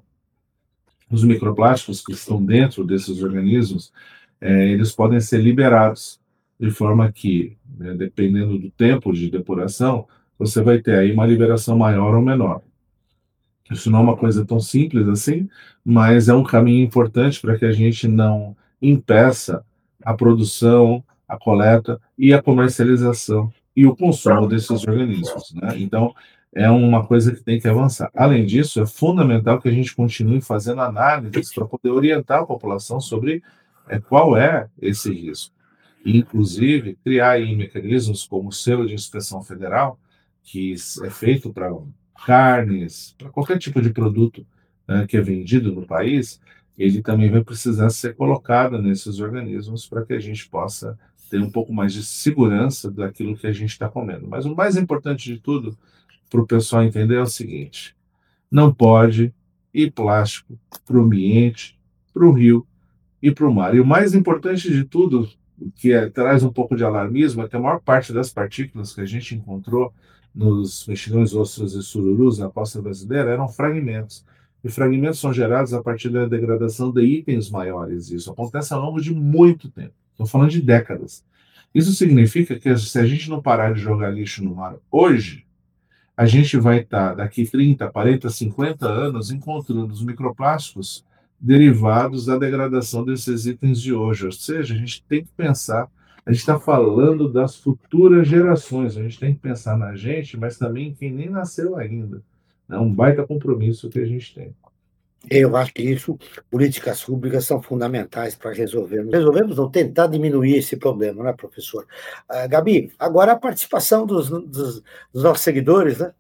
Os microplásticos que estão dentro desses organismos, eles podem ser liberados, de forma que, né, dependendo do tempo de depuração, você vai ter aí uma liberação maior ou menor. Isso não é uma coisa tão simples assim, mas é um caminho importante para que a gente não impeça a produção, a coleta e a comercialização e o consumo desses organismos, né? Então, é uma coisa que tem que avançar. Além disso, é fundamental que a gente continue fazendo análises para poder orientar a população sobre qual é esse risco. E, inclusive, criar aí mecanismos como o selo de inspeção federal, que é feito para carnes, para qualquer tipo de produto, né, que é vendido no país, ele também vai precisar ser colocado nesses organismos para que a gente possa ter um pouco mais de segurança daquilo que a gente está comendo. Mas o mais importante de tudo, para o pessoal entender, é o seguinte: não pode ir plástico para o ambiente, para o rio e para o mar. E o mais importante de tudo, o que traz um pouco de alarmismo, é que a maior parte das partículas que a gente encontrou nos mexilhões, ostras e sururus na costa brasileira eram fragmentos. E fragmentos são gerados a partir da degradação de itens maiores. Isso acontece ao longo de muito tempo. Estou falando de décadas. Isso significa que se a gente não parar de jogar lixo no mar hoje, a gente vai estar, daqui 30, 40, 50 anos, encontrando os microplásticos derivados da degradação desses itens de hoje. Ou seja, a gente tem que pensar, a gente está falando das futuras gerações, a gente tem que pensar na gente, mas também em quem nem nasceu ainda. É um baita compromisso que a gente tem. Eu acho que isso, políticas públicas são fundamentais para resolvermos ou tentar diminuir esse problema, né, professor? Gabi, agora a participação dos nossos seguidores, né?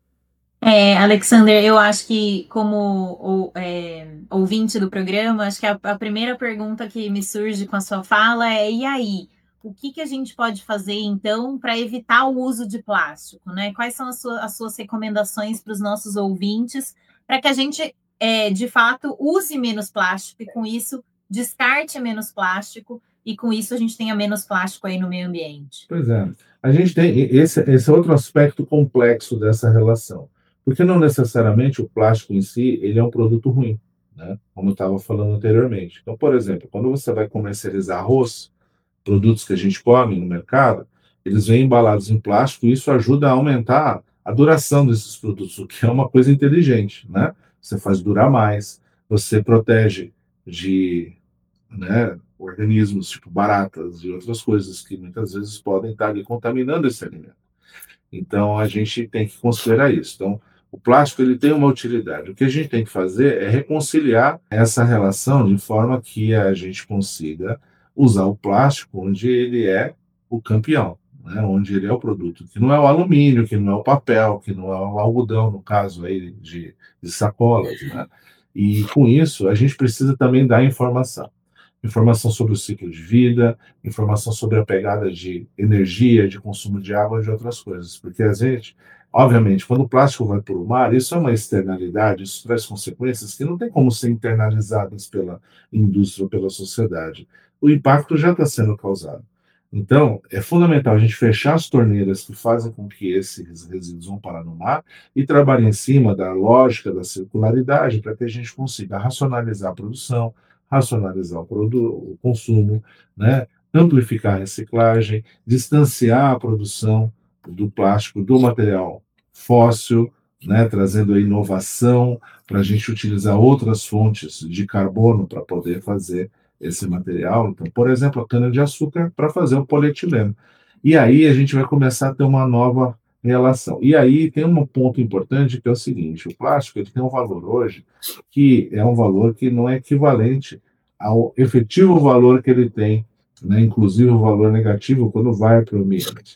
Alexander, eu acho que como ouvinte do programa, acho que a primeira pergunta que me surge com a sua fala é: e aí? O que a gente pode fazer, então, para evitar o uso de plástico, né? Quais são as suas recomendações para os nossos ouvintes para que a gente, de fato, use menos plástico e, com isso, descarte menos plástico e, com isso, a gente tenha menos plástico aí no meio ambiente? Pois é. A gente tem esse outro aspecto complexo dessa relação. Porque não necessariamente o plástico em si ele é um produto ruim, né? Como eu estava falando anteriormente. Então, por exemplo, quando você vai comercializar arroz, produtos que a gente come no mercado, eles vêm embalados em plástico e isso ajuda a aumentar a duração desses produtos, o que é uma coisa inteligente, né? Você faz durar mais, você protege de, né, organismos tipo baratas e outras coisas que muitas vezes podem estar ali contaminando esse alimento. Então, a gente tem que considerar isso. Então, o plástico ele tem uma utilidade. O que a gente tem que fazer é reconciliar essa relação de forma que a gente consiga usar o plástico onde ele é o campeão, né? Onde ele é o produto, que não é o alumínio, que não é o papel, que não é o algodão, no caso aí de sacolas, né? E com isso, a gente precisa também dar informação. Informação sobre o ciclo de vida, informação sobre a pegada de energia, de consumo de água e de outras coisas. Porque a gente, obviamente, quando o plástico vai para o mar, isso é uma externalidade, isso traz consequências que não tem como ser internalizadas pela indústria ou pela sociedade. O impacto já está sendo causado. Então, é fundamental a gente fechar as torneiras que fazem com que esses resíduos vão parar no mar e trabalhar em cima da lógica da circularidade para que a gente consiga racionalizar a produção, racionalizar o consumo, né? Amplificar a reciclagem, distanciar a produção do plástico do material fóssil, né? Trazendo a inovação para a gente utilizar outras fontes de carbono para poder fazer esse material. Então, por exemplo, a cana-de-açúcar para fazer o polietileno. E aí a gente vai começar a ter uma nova relação. E aí tem um ponto importante que é o seguinte: o plástico ele tem um valor hoje que é um valor que não é equivalente ao efetivo valor que ele tem, né? Inclusive o valor negativo quando vai para o ambiente.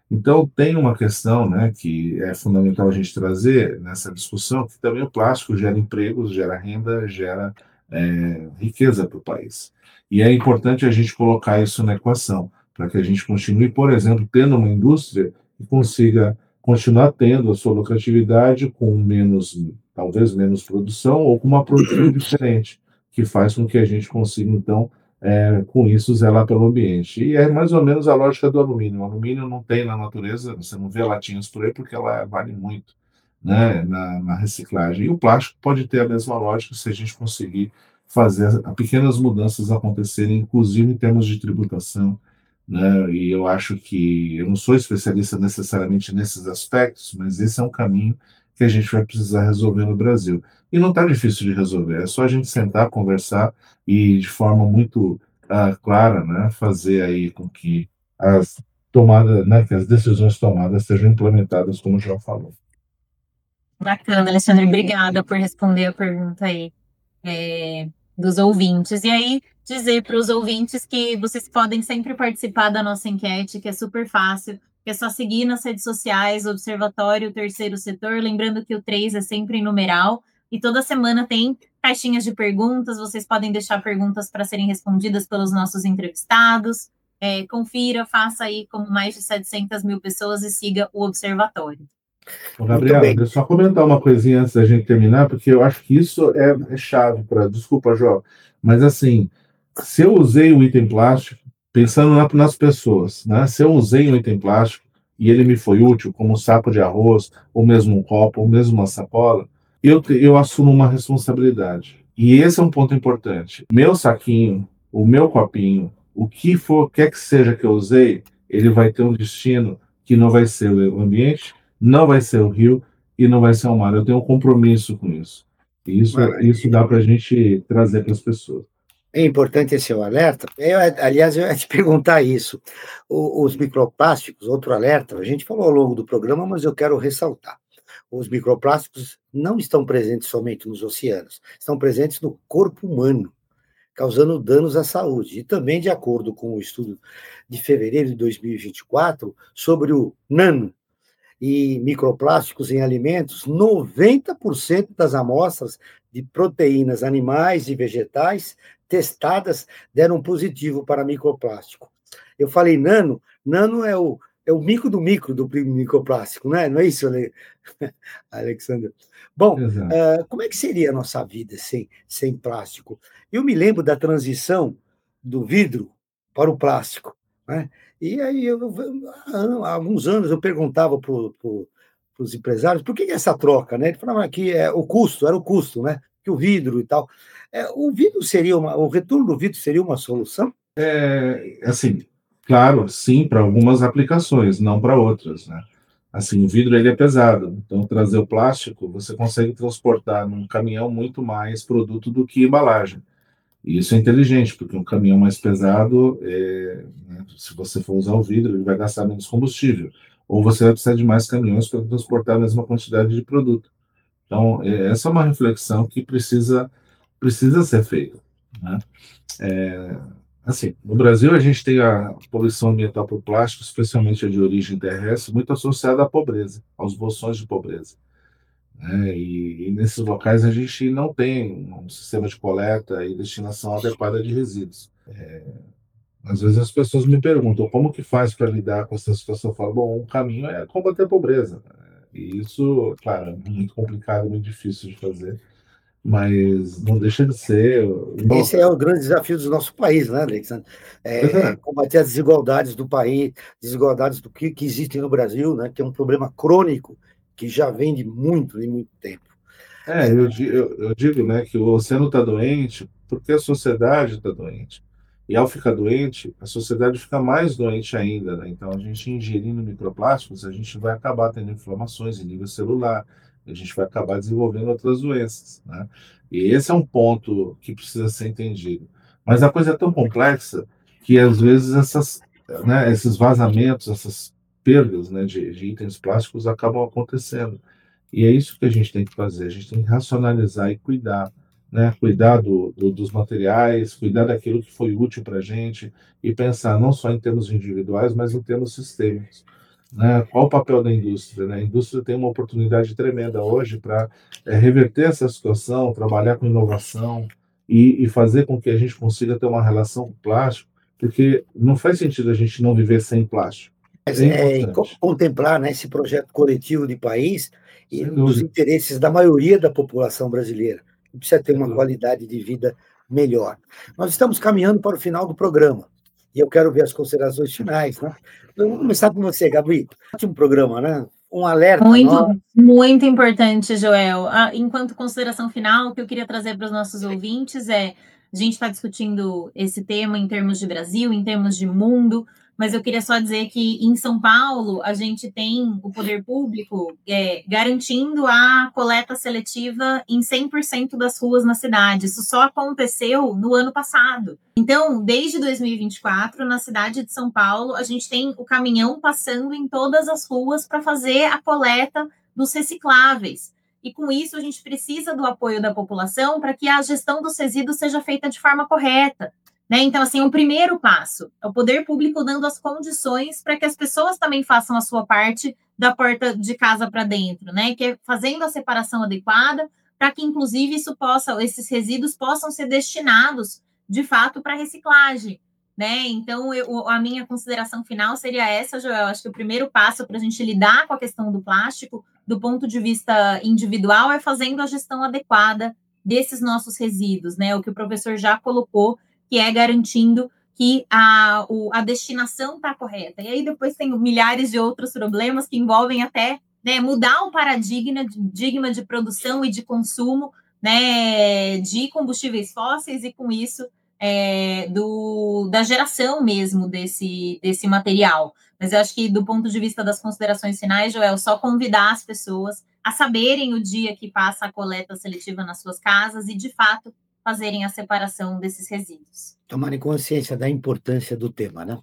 Então, tem uma questão, né, que é fundamental a gente trazer nessa discussão, que também o plástico gera empregos, gera renda, gera riqueza para o país. E é importante a gente colocar isso na equação, para que a gente continue, por exemplo, tendo uma indústria que consiga continuar tendo a sua lucratividade com menos, talvez menos produção, ou com uma produção diferente, que faz com que a gente consiga, então, com isso, zelar pelo ambiente. E é mais ou menos a lógica do alumínio. O alumínio não tem na natureza, você não vê latinhas por aí, porque ela vale muito, né, na reciclagem. E o plástico pode ter a mesma lógica se a gente conseguir fazer pequenas mudanças acontecerem, inclusive em termos de tributação, né? E eu acho que eu não sou especialista necessariamente nesses aspectos, mas esse é um caminho que a gente vai precisar resolver no Brasil. E não está difícil de resolver, é só a gente sentar, conversar e de forma muito clara, né, fazer aí com que as tomadas, né, que as decisões tomadas sejam implementadas, como o João falou. Bacana, Alexandre, obrigada por responder a pergunta aí dos ouvintes. E aí, dizer para os ouvintes que vocês podem sempre participar da nossa enquete, que é super fácil, que é só seguir nas redes sociais, Observatório Terceiro Setor, lembrando que o 3 é sempre em numeral, e toda semana tem caixinhas de perguntas, vocês podem deixar perguntas para serem respondidas pelos nossos entrevistados. Confira, faça aí como mais de 700 mil pessoas e siga o Observatório. Ô, Gabriela, deixa eu só comentar uma coisinha antes da gente terminar, porque eu acho que isso é chave para. Desculpa, João, mas assim, se eu usei um item plástico, pensando nas pessoas, né? Se eu usei um item plástico e ele me foi útil, como um saco de arroz, ou mesmo um copo, ou mesmo uma sacola, eu assumo uma responsabilidade. E esse é um ponto importante. Meu saquinho, o meu copinho, o que for, quer que seja que eu usei, ele vai ter um destino que não vai ser o ambiente, não vai ser o rio e não vai ser o mar. Eu tenho um compromisso com isso. E isso dá para a gente trazer para as pessoas. É importante esse seu alerta. Aliás, eu ia te perguntar isso. Os microplásticos, outro alerta, a gente falou ao longo do programa, mas eu quero ressaltar. Os microplásticos não estão presentes somente nos oceanos, estão presentes no corpo humano, causando danos à saúde. E também, de acordo com o estudo de fevereiro de 2024, sobre o nano e microplásticos em alimentos, 90% das amostras de proteínas animais e vegetais testadas deram positivo para microplástico. Eu falei nano, nano é o micro do microplástico, né? Não é isso, Alexandre? Bom, como é que seria a nossa vida sem plástico? Eu me lembro da transição do vidro para o plástico, né? E aí, há alguns anos, eu perguntava para os empresários por que essa troca, né? Ele falava que era o custo, né? Que o vidro e tal. O vidro o retorno do vidro seria uma solução? Assim, claro, sim, para algumas aplicações, não para outras, né? Assim, o vidro ele é pesado, então trazer o plástico, você consegue transportar num caminhão muito mais produto do que embalagem. E isso é inteligente, porque um caminhão mais pesado, né, se você for usar o vidro, ele vai gastar menos combustível. Ou você vai precisar de mais caminhões para transportar a mesma quantidade de produto. Então, essa é uma reflexão que precisa ser feita, né? Assim, no Brasil, a gente tem a poluição ambiental por plástico, especialmente a de origem terrestre, muito associada à pobreza, aos bolsões de pobreza, né? E nesses locais a gente não tem um sistema de coleta e destinação adequada de resíduos. Às vezes as pessoas me perguntam como que faz para lidar com essa situação. Eu falo, bom, um caminho é combater a pobreza, né? E isso, claro, é muito complicado, muito difícil de fazer, mas não deixa de ser. Esse é o grande desafio do nosso país, né, Alexandre? Combater as desigualdades do país, desigualdades do que existem no Brasil, né, que é um problema crônico que já vem de muito tempo. Eu digo, né, que o oceano está doente porque a sociedade está doente. E ao ficar doente, a sociedade fica mais doente ainda, né? Então, a gente ingerindo microplásticos, a gente vai acabar tendo inflamações em nível celular, a gente vai acabar desenvolvendo outras doenças, né? E esse é um ponto que precisa ser entendido. Mas a coisa é tão complexa que, às vezes, esses vazamentos, essas perdas, né, de itens plásticos acabam acontecendo. E é isso que a gente tem que fazer, a gente tem que racionalizar e cuidar, né? Cuidar dos materiais, cuidar daquilo que foi útil para a gente e pensar não só em termos individuais, mas em termos sistêmicos. né? Qual o papel da indústria, né? A indústria tem uma oportunidade tremenda hoje para reverter essa situação, trabalhar com inovação e fazer com que a gente consiga ter uma relação com o plástico, porque não faz sentido a gente não viver sem plástico. É importante. Contemplar, né, esse projeto coletivo de país e Sem dos dúvida. interesses da maioria da população brasileira, que precisa ter Sem uma dúvida. qualidade de vida melhor. Nós estamos caminhando para o final do programa e eu quero ver as considerações finais, né? Eu vou começar com você, Gabi. Ótimo programa, né? Um alerta nosso. Muito importante, Joel. Enquanto consideração final, o que eu queria trazer para os nossos ouvintes é: a gente está discutindo esse tema em termos de Brasil, em termos de mundo, mas eu queria só dizer que em São Paulo a gente tem o poder público garantindo a coleta seletiva em 100% das ruas na cidade. Isso só aconteceu no ano passado. Então, desde 2024, na cidade de São Paulo, a gente tem o caminhão passando em todas as ruas para fazer a coleta dos recicláveis. E com isso, a gente precisa do apoio da população para que a gestão dos resíduos seja feita de forma correta. Né? Então, assim, o primeiro passo é o poder público dando as condições para que as pessoas também façam a sua parte da porta de casa para dentro, né? Que é fazendo a separação adequada para que, inclusive, esses resíduos possam ser destinados de fato para reciclagem, né? Então, a minha consideração final seria essa, Joel. Acho que o primeiro passo para a gente lidar com a questão do plástico, do ponto de vista individual, é fazendo a gestão adequada desses nossos resíduos, né? O que o professor já colocou, que é garantindo que a destinação está correta. E aí depois tem milhares de outros problemas que envolvem até, né, mudar o paradigma de produção e de consumo, né, de combustíveis fósseis e com isso da geração mesmo desse material. Mas eu acho que do ponto de vista das considerações finais, Joel, só convidar as pessoas a saberem o dia que passa a coleta seletiva nas suas casas e, de fato, fazerem a separação desses resíduos. Tomarem consciência da importância do tema, né?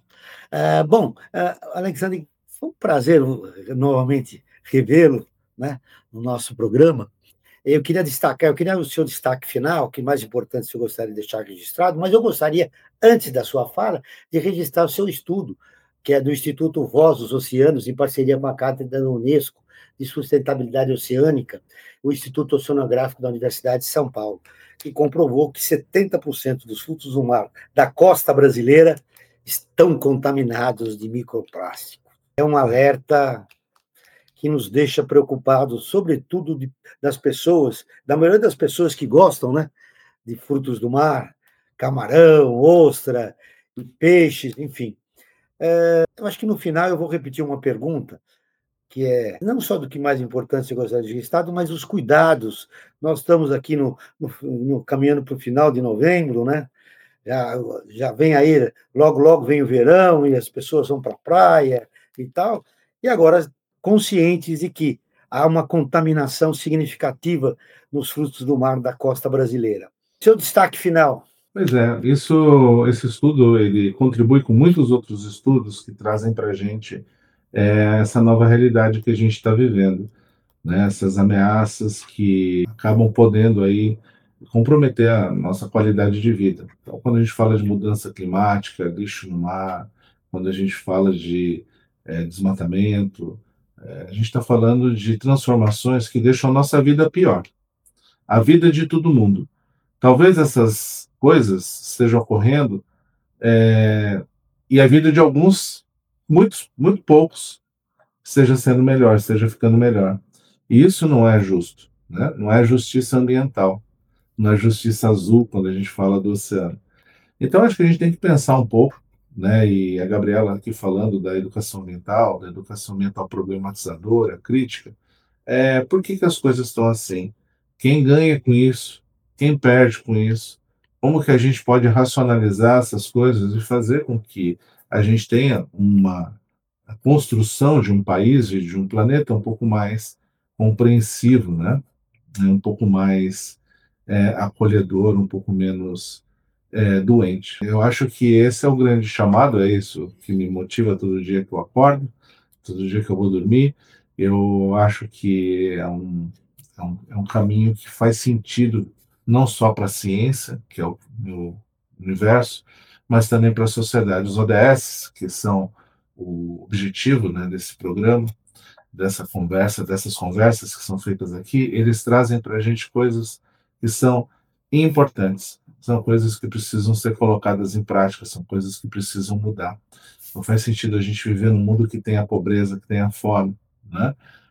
Alexandre, foi um prazer novamente revê-lo, né, no nosso programa. Eu queria o seu destaque final, que mais importante você gostaria de deixar registrado, mas eu gostaria, antes da sua fala, de registrar o seu estudo, que é do Instituto Voz dos Oceanos, em parceria com a Cátedra da Unesco de Sustentabilidade Oceânica, o Instituto Oceanográfico da Universidade de São Paulo, que comprovou que 70% dos frutos do mar da costa brasileira estão contaminados de microplástico. É um alerta que nos deixa preocupados, sobretudo das pessoas, da maioria das pessoas que gostam, né, de frutos do mar, camarão, ostra, peixes, enfim. Eu acho que no final eu vou repetir uma pergunta, que é não só do que mais importante você gostaria de registrar, mas os cuidados. Nós estamos aqui caminhando para o final de novembro, né? Já vem aí, logo vem o verão e as pessoas vão para a praia e tal, e agora conscientes de que há uma contaminação significativa nos frutos do mar da costa brasileira. Seu destaque final. Pois é, esse estudo ele contribui com muitos outros estudos que trazem para a gente essa nova realidade que a gente está vivendo, né? Essas ameaças que acabam podendo aí comprometer a nossa qualidade de vida. Então, quando a gente fala de mudança climática, lixo no mar, quando a gente fala de desmatamento, a gente está falando de transformações que deixam a nossa vida pior, a vida de todo mundo. Talvez essas coisas estejam ocorrendo e a vida de alguns, muito poucos, esteja sendo melhor, esteja ficando melhor. E isso não é justo, né? Não é justiça ambiental, não é justiça azul quando a gente fala do oceano. Então, acho que a gente tem que pensar um pouco, né? E a Gabriela aqui falando da educação ambiental problematizadora, crítica, por que as coisas estão assim? Quem ganha com isso? Quem perde com isso? Como que a gente pode racionalizar essas coisas e fazer com que a gente tenha a construção de um país e de um planeta um pouco mais compreensivo, né? Um pouco mais acolhedor, um pouco menos doente. Eu acho que esse é o grande chamado, é isso que me motiva todo dia que eu acordo, todo dia que eu vou dormir. Eu acho que é um caminho que faz sentido não só para a ciência, que é o meu universo, mas também para a sociedade. Os ODS, que são o objetivo, né, desse programa, dessas conversas que são feitas aqui, eles trazem para a gente coisas que são importantes, são coisas que precisam ser colocadas em prática, são coisas que precisam mudar. Não faz sentido a gente viver num mundo que tem a pobreza, que tem a fome, né?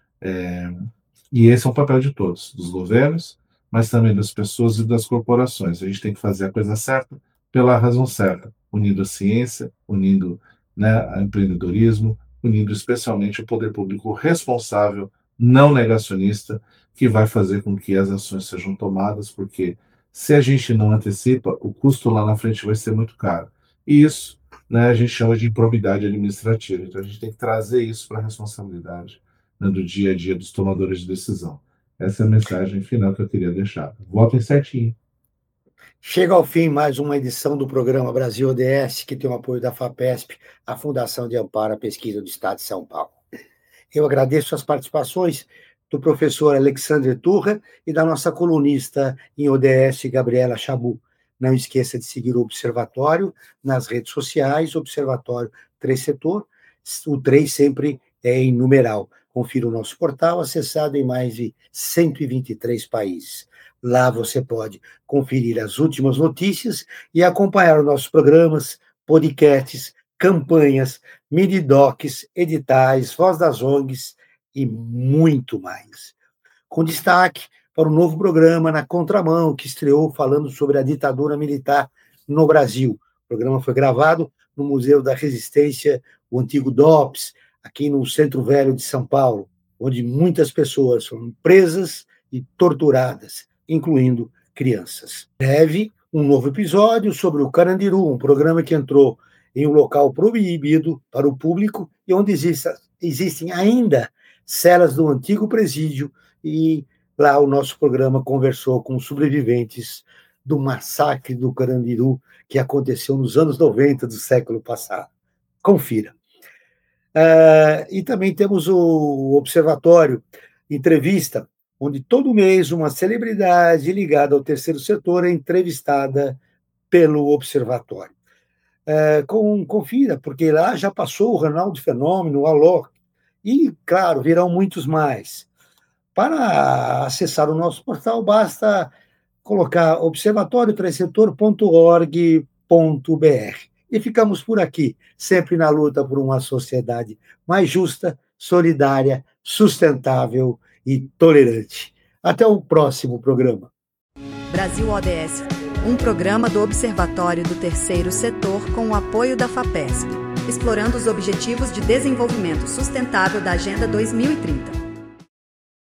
E esse é um papel de todos, dos governos, mas também das pessoas e das corporações. A gente tem que fazer a coisa certa pela razão certa, unindo a ciência, unindo, né, o empreendedorismo, unindo especialmente o poder público responsável, não negacionista, que vai fazer com que as ações sejam tomadas, porque se a gente não antecipa, o custo lá na frente vai ser muito caro. E isso, né, a gente chama de improbidade administrativa. Então a gente tem que trazer isso para a responsabilidade, né, do dia a dia dos tomadores de decisão. Essa é a mensagem final que eu queria deixar. Votem certinho. Chega ao fim mais uma edição do programa Brasil ODS, que tem o apoio da FAPESP, a Fundação de Amparo à Pesquisa do Estado de São Paulo. Eu agradeço as participações do professor Alexandre Turra e da nossa colunista em ODS, Gabriela Chabu. Não esqueça de seguir o Observatório nas redes sociais, Observatório 3 Setor, o 3 sempre é em numeral. Confira o nosso portal, acessado em mais de 123 países. Lá você pode conferir as últimas notícias e acompanhar os nossos programas, podcasts, campanhas, mini-docs, editais, Voz das ONGs e muito mais. Com destaque para o novo programa Na Contramão, que estreou falando sobre a ditadura militar no Brasil. O programa foi gravado no Museu da Resistência, o antigo DOPS, aqui no Centro Velho de São Paulo, onde muitas pessoas foram presas e torturadas, incluindo crianças. Breve, um novo episódio sobre o Carandiru, um programa que entrou em um local proibido para o público e onde existem ainda celas do antigo presídio, e lá o nosso programa conversou com sobreviventes do massacre do Carandiru que aconteceu nos anos 90 do século passado. Confira. E também temos o Observatório Entrevista, onde todo mês uma celebridade ligada ao terceiro setor é entrevistada pelo Observatório. Confira, porque lá já passou o Ronaldo Fenômeno, o Alok, e, claro, virão muitos mais. Para acessar o nosso portal, basta colocar observatório3setor.org.br. E ficamos por aqui, sempre na luta por uma sociedade mais justa, solidária, sustentável e tolerante. Até o próximo programa. Brasil ODS, um programa do Observatório do Terceiro Setor com o apoio da FAPESP, explorando os Objetivos de Desenvolvimento Sustentável da Agenda 2030.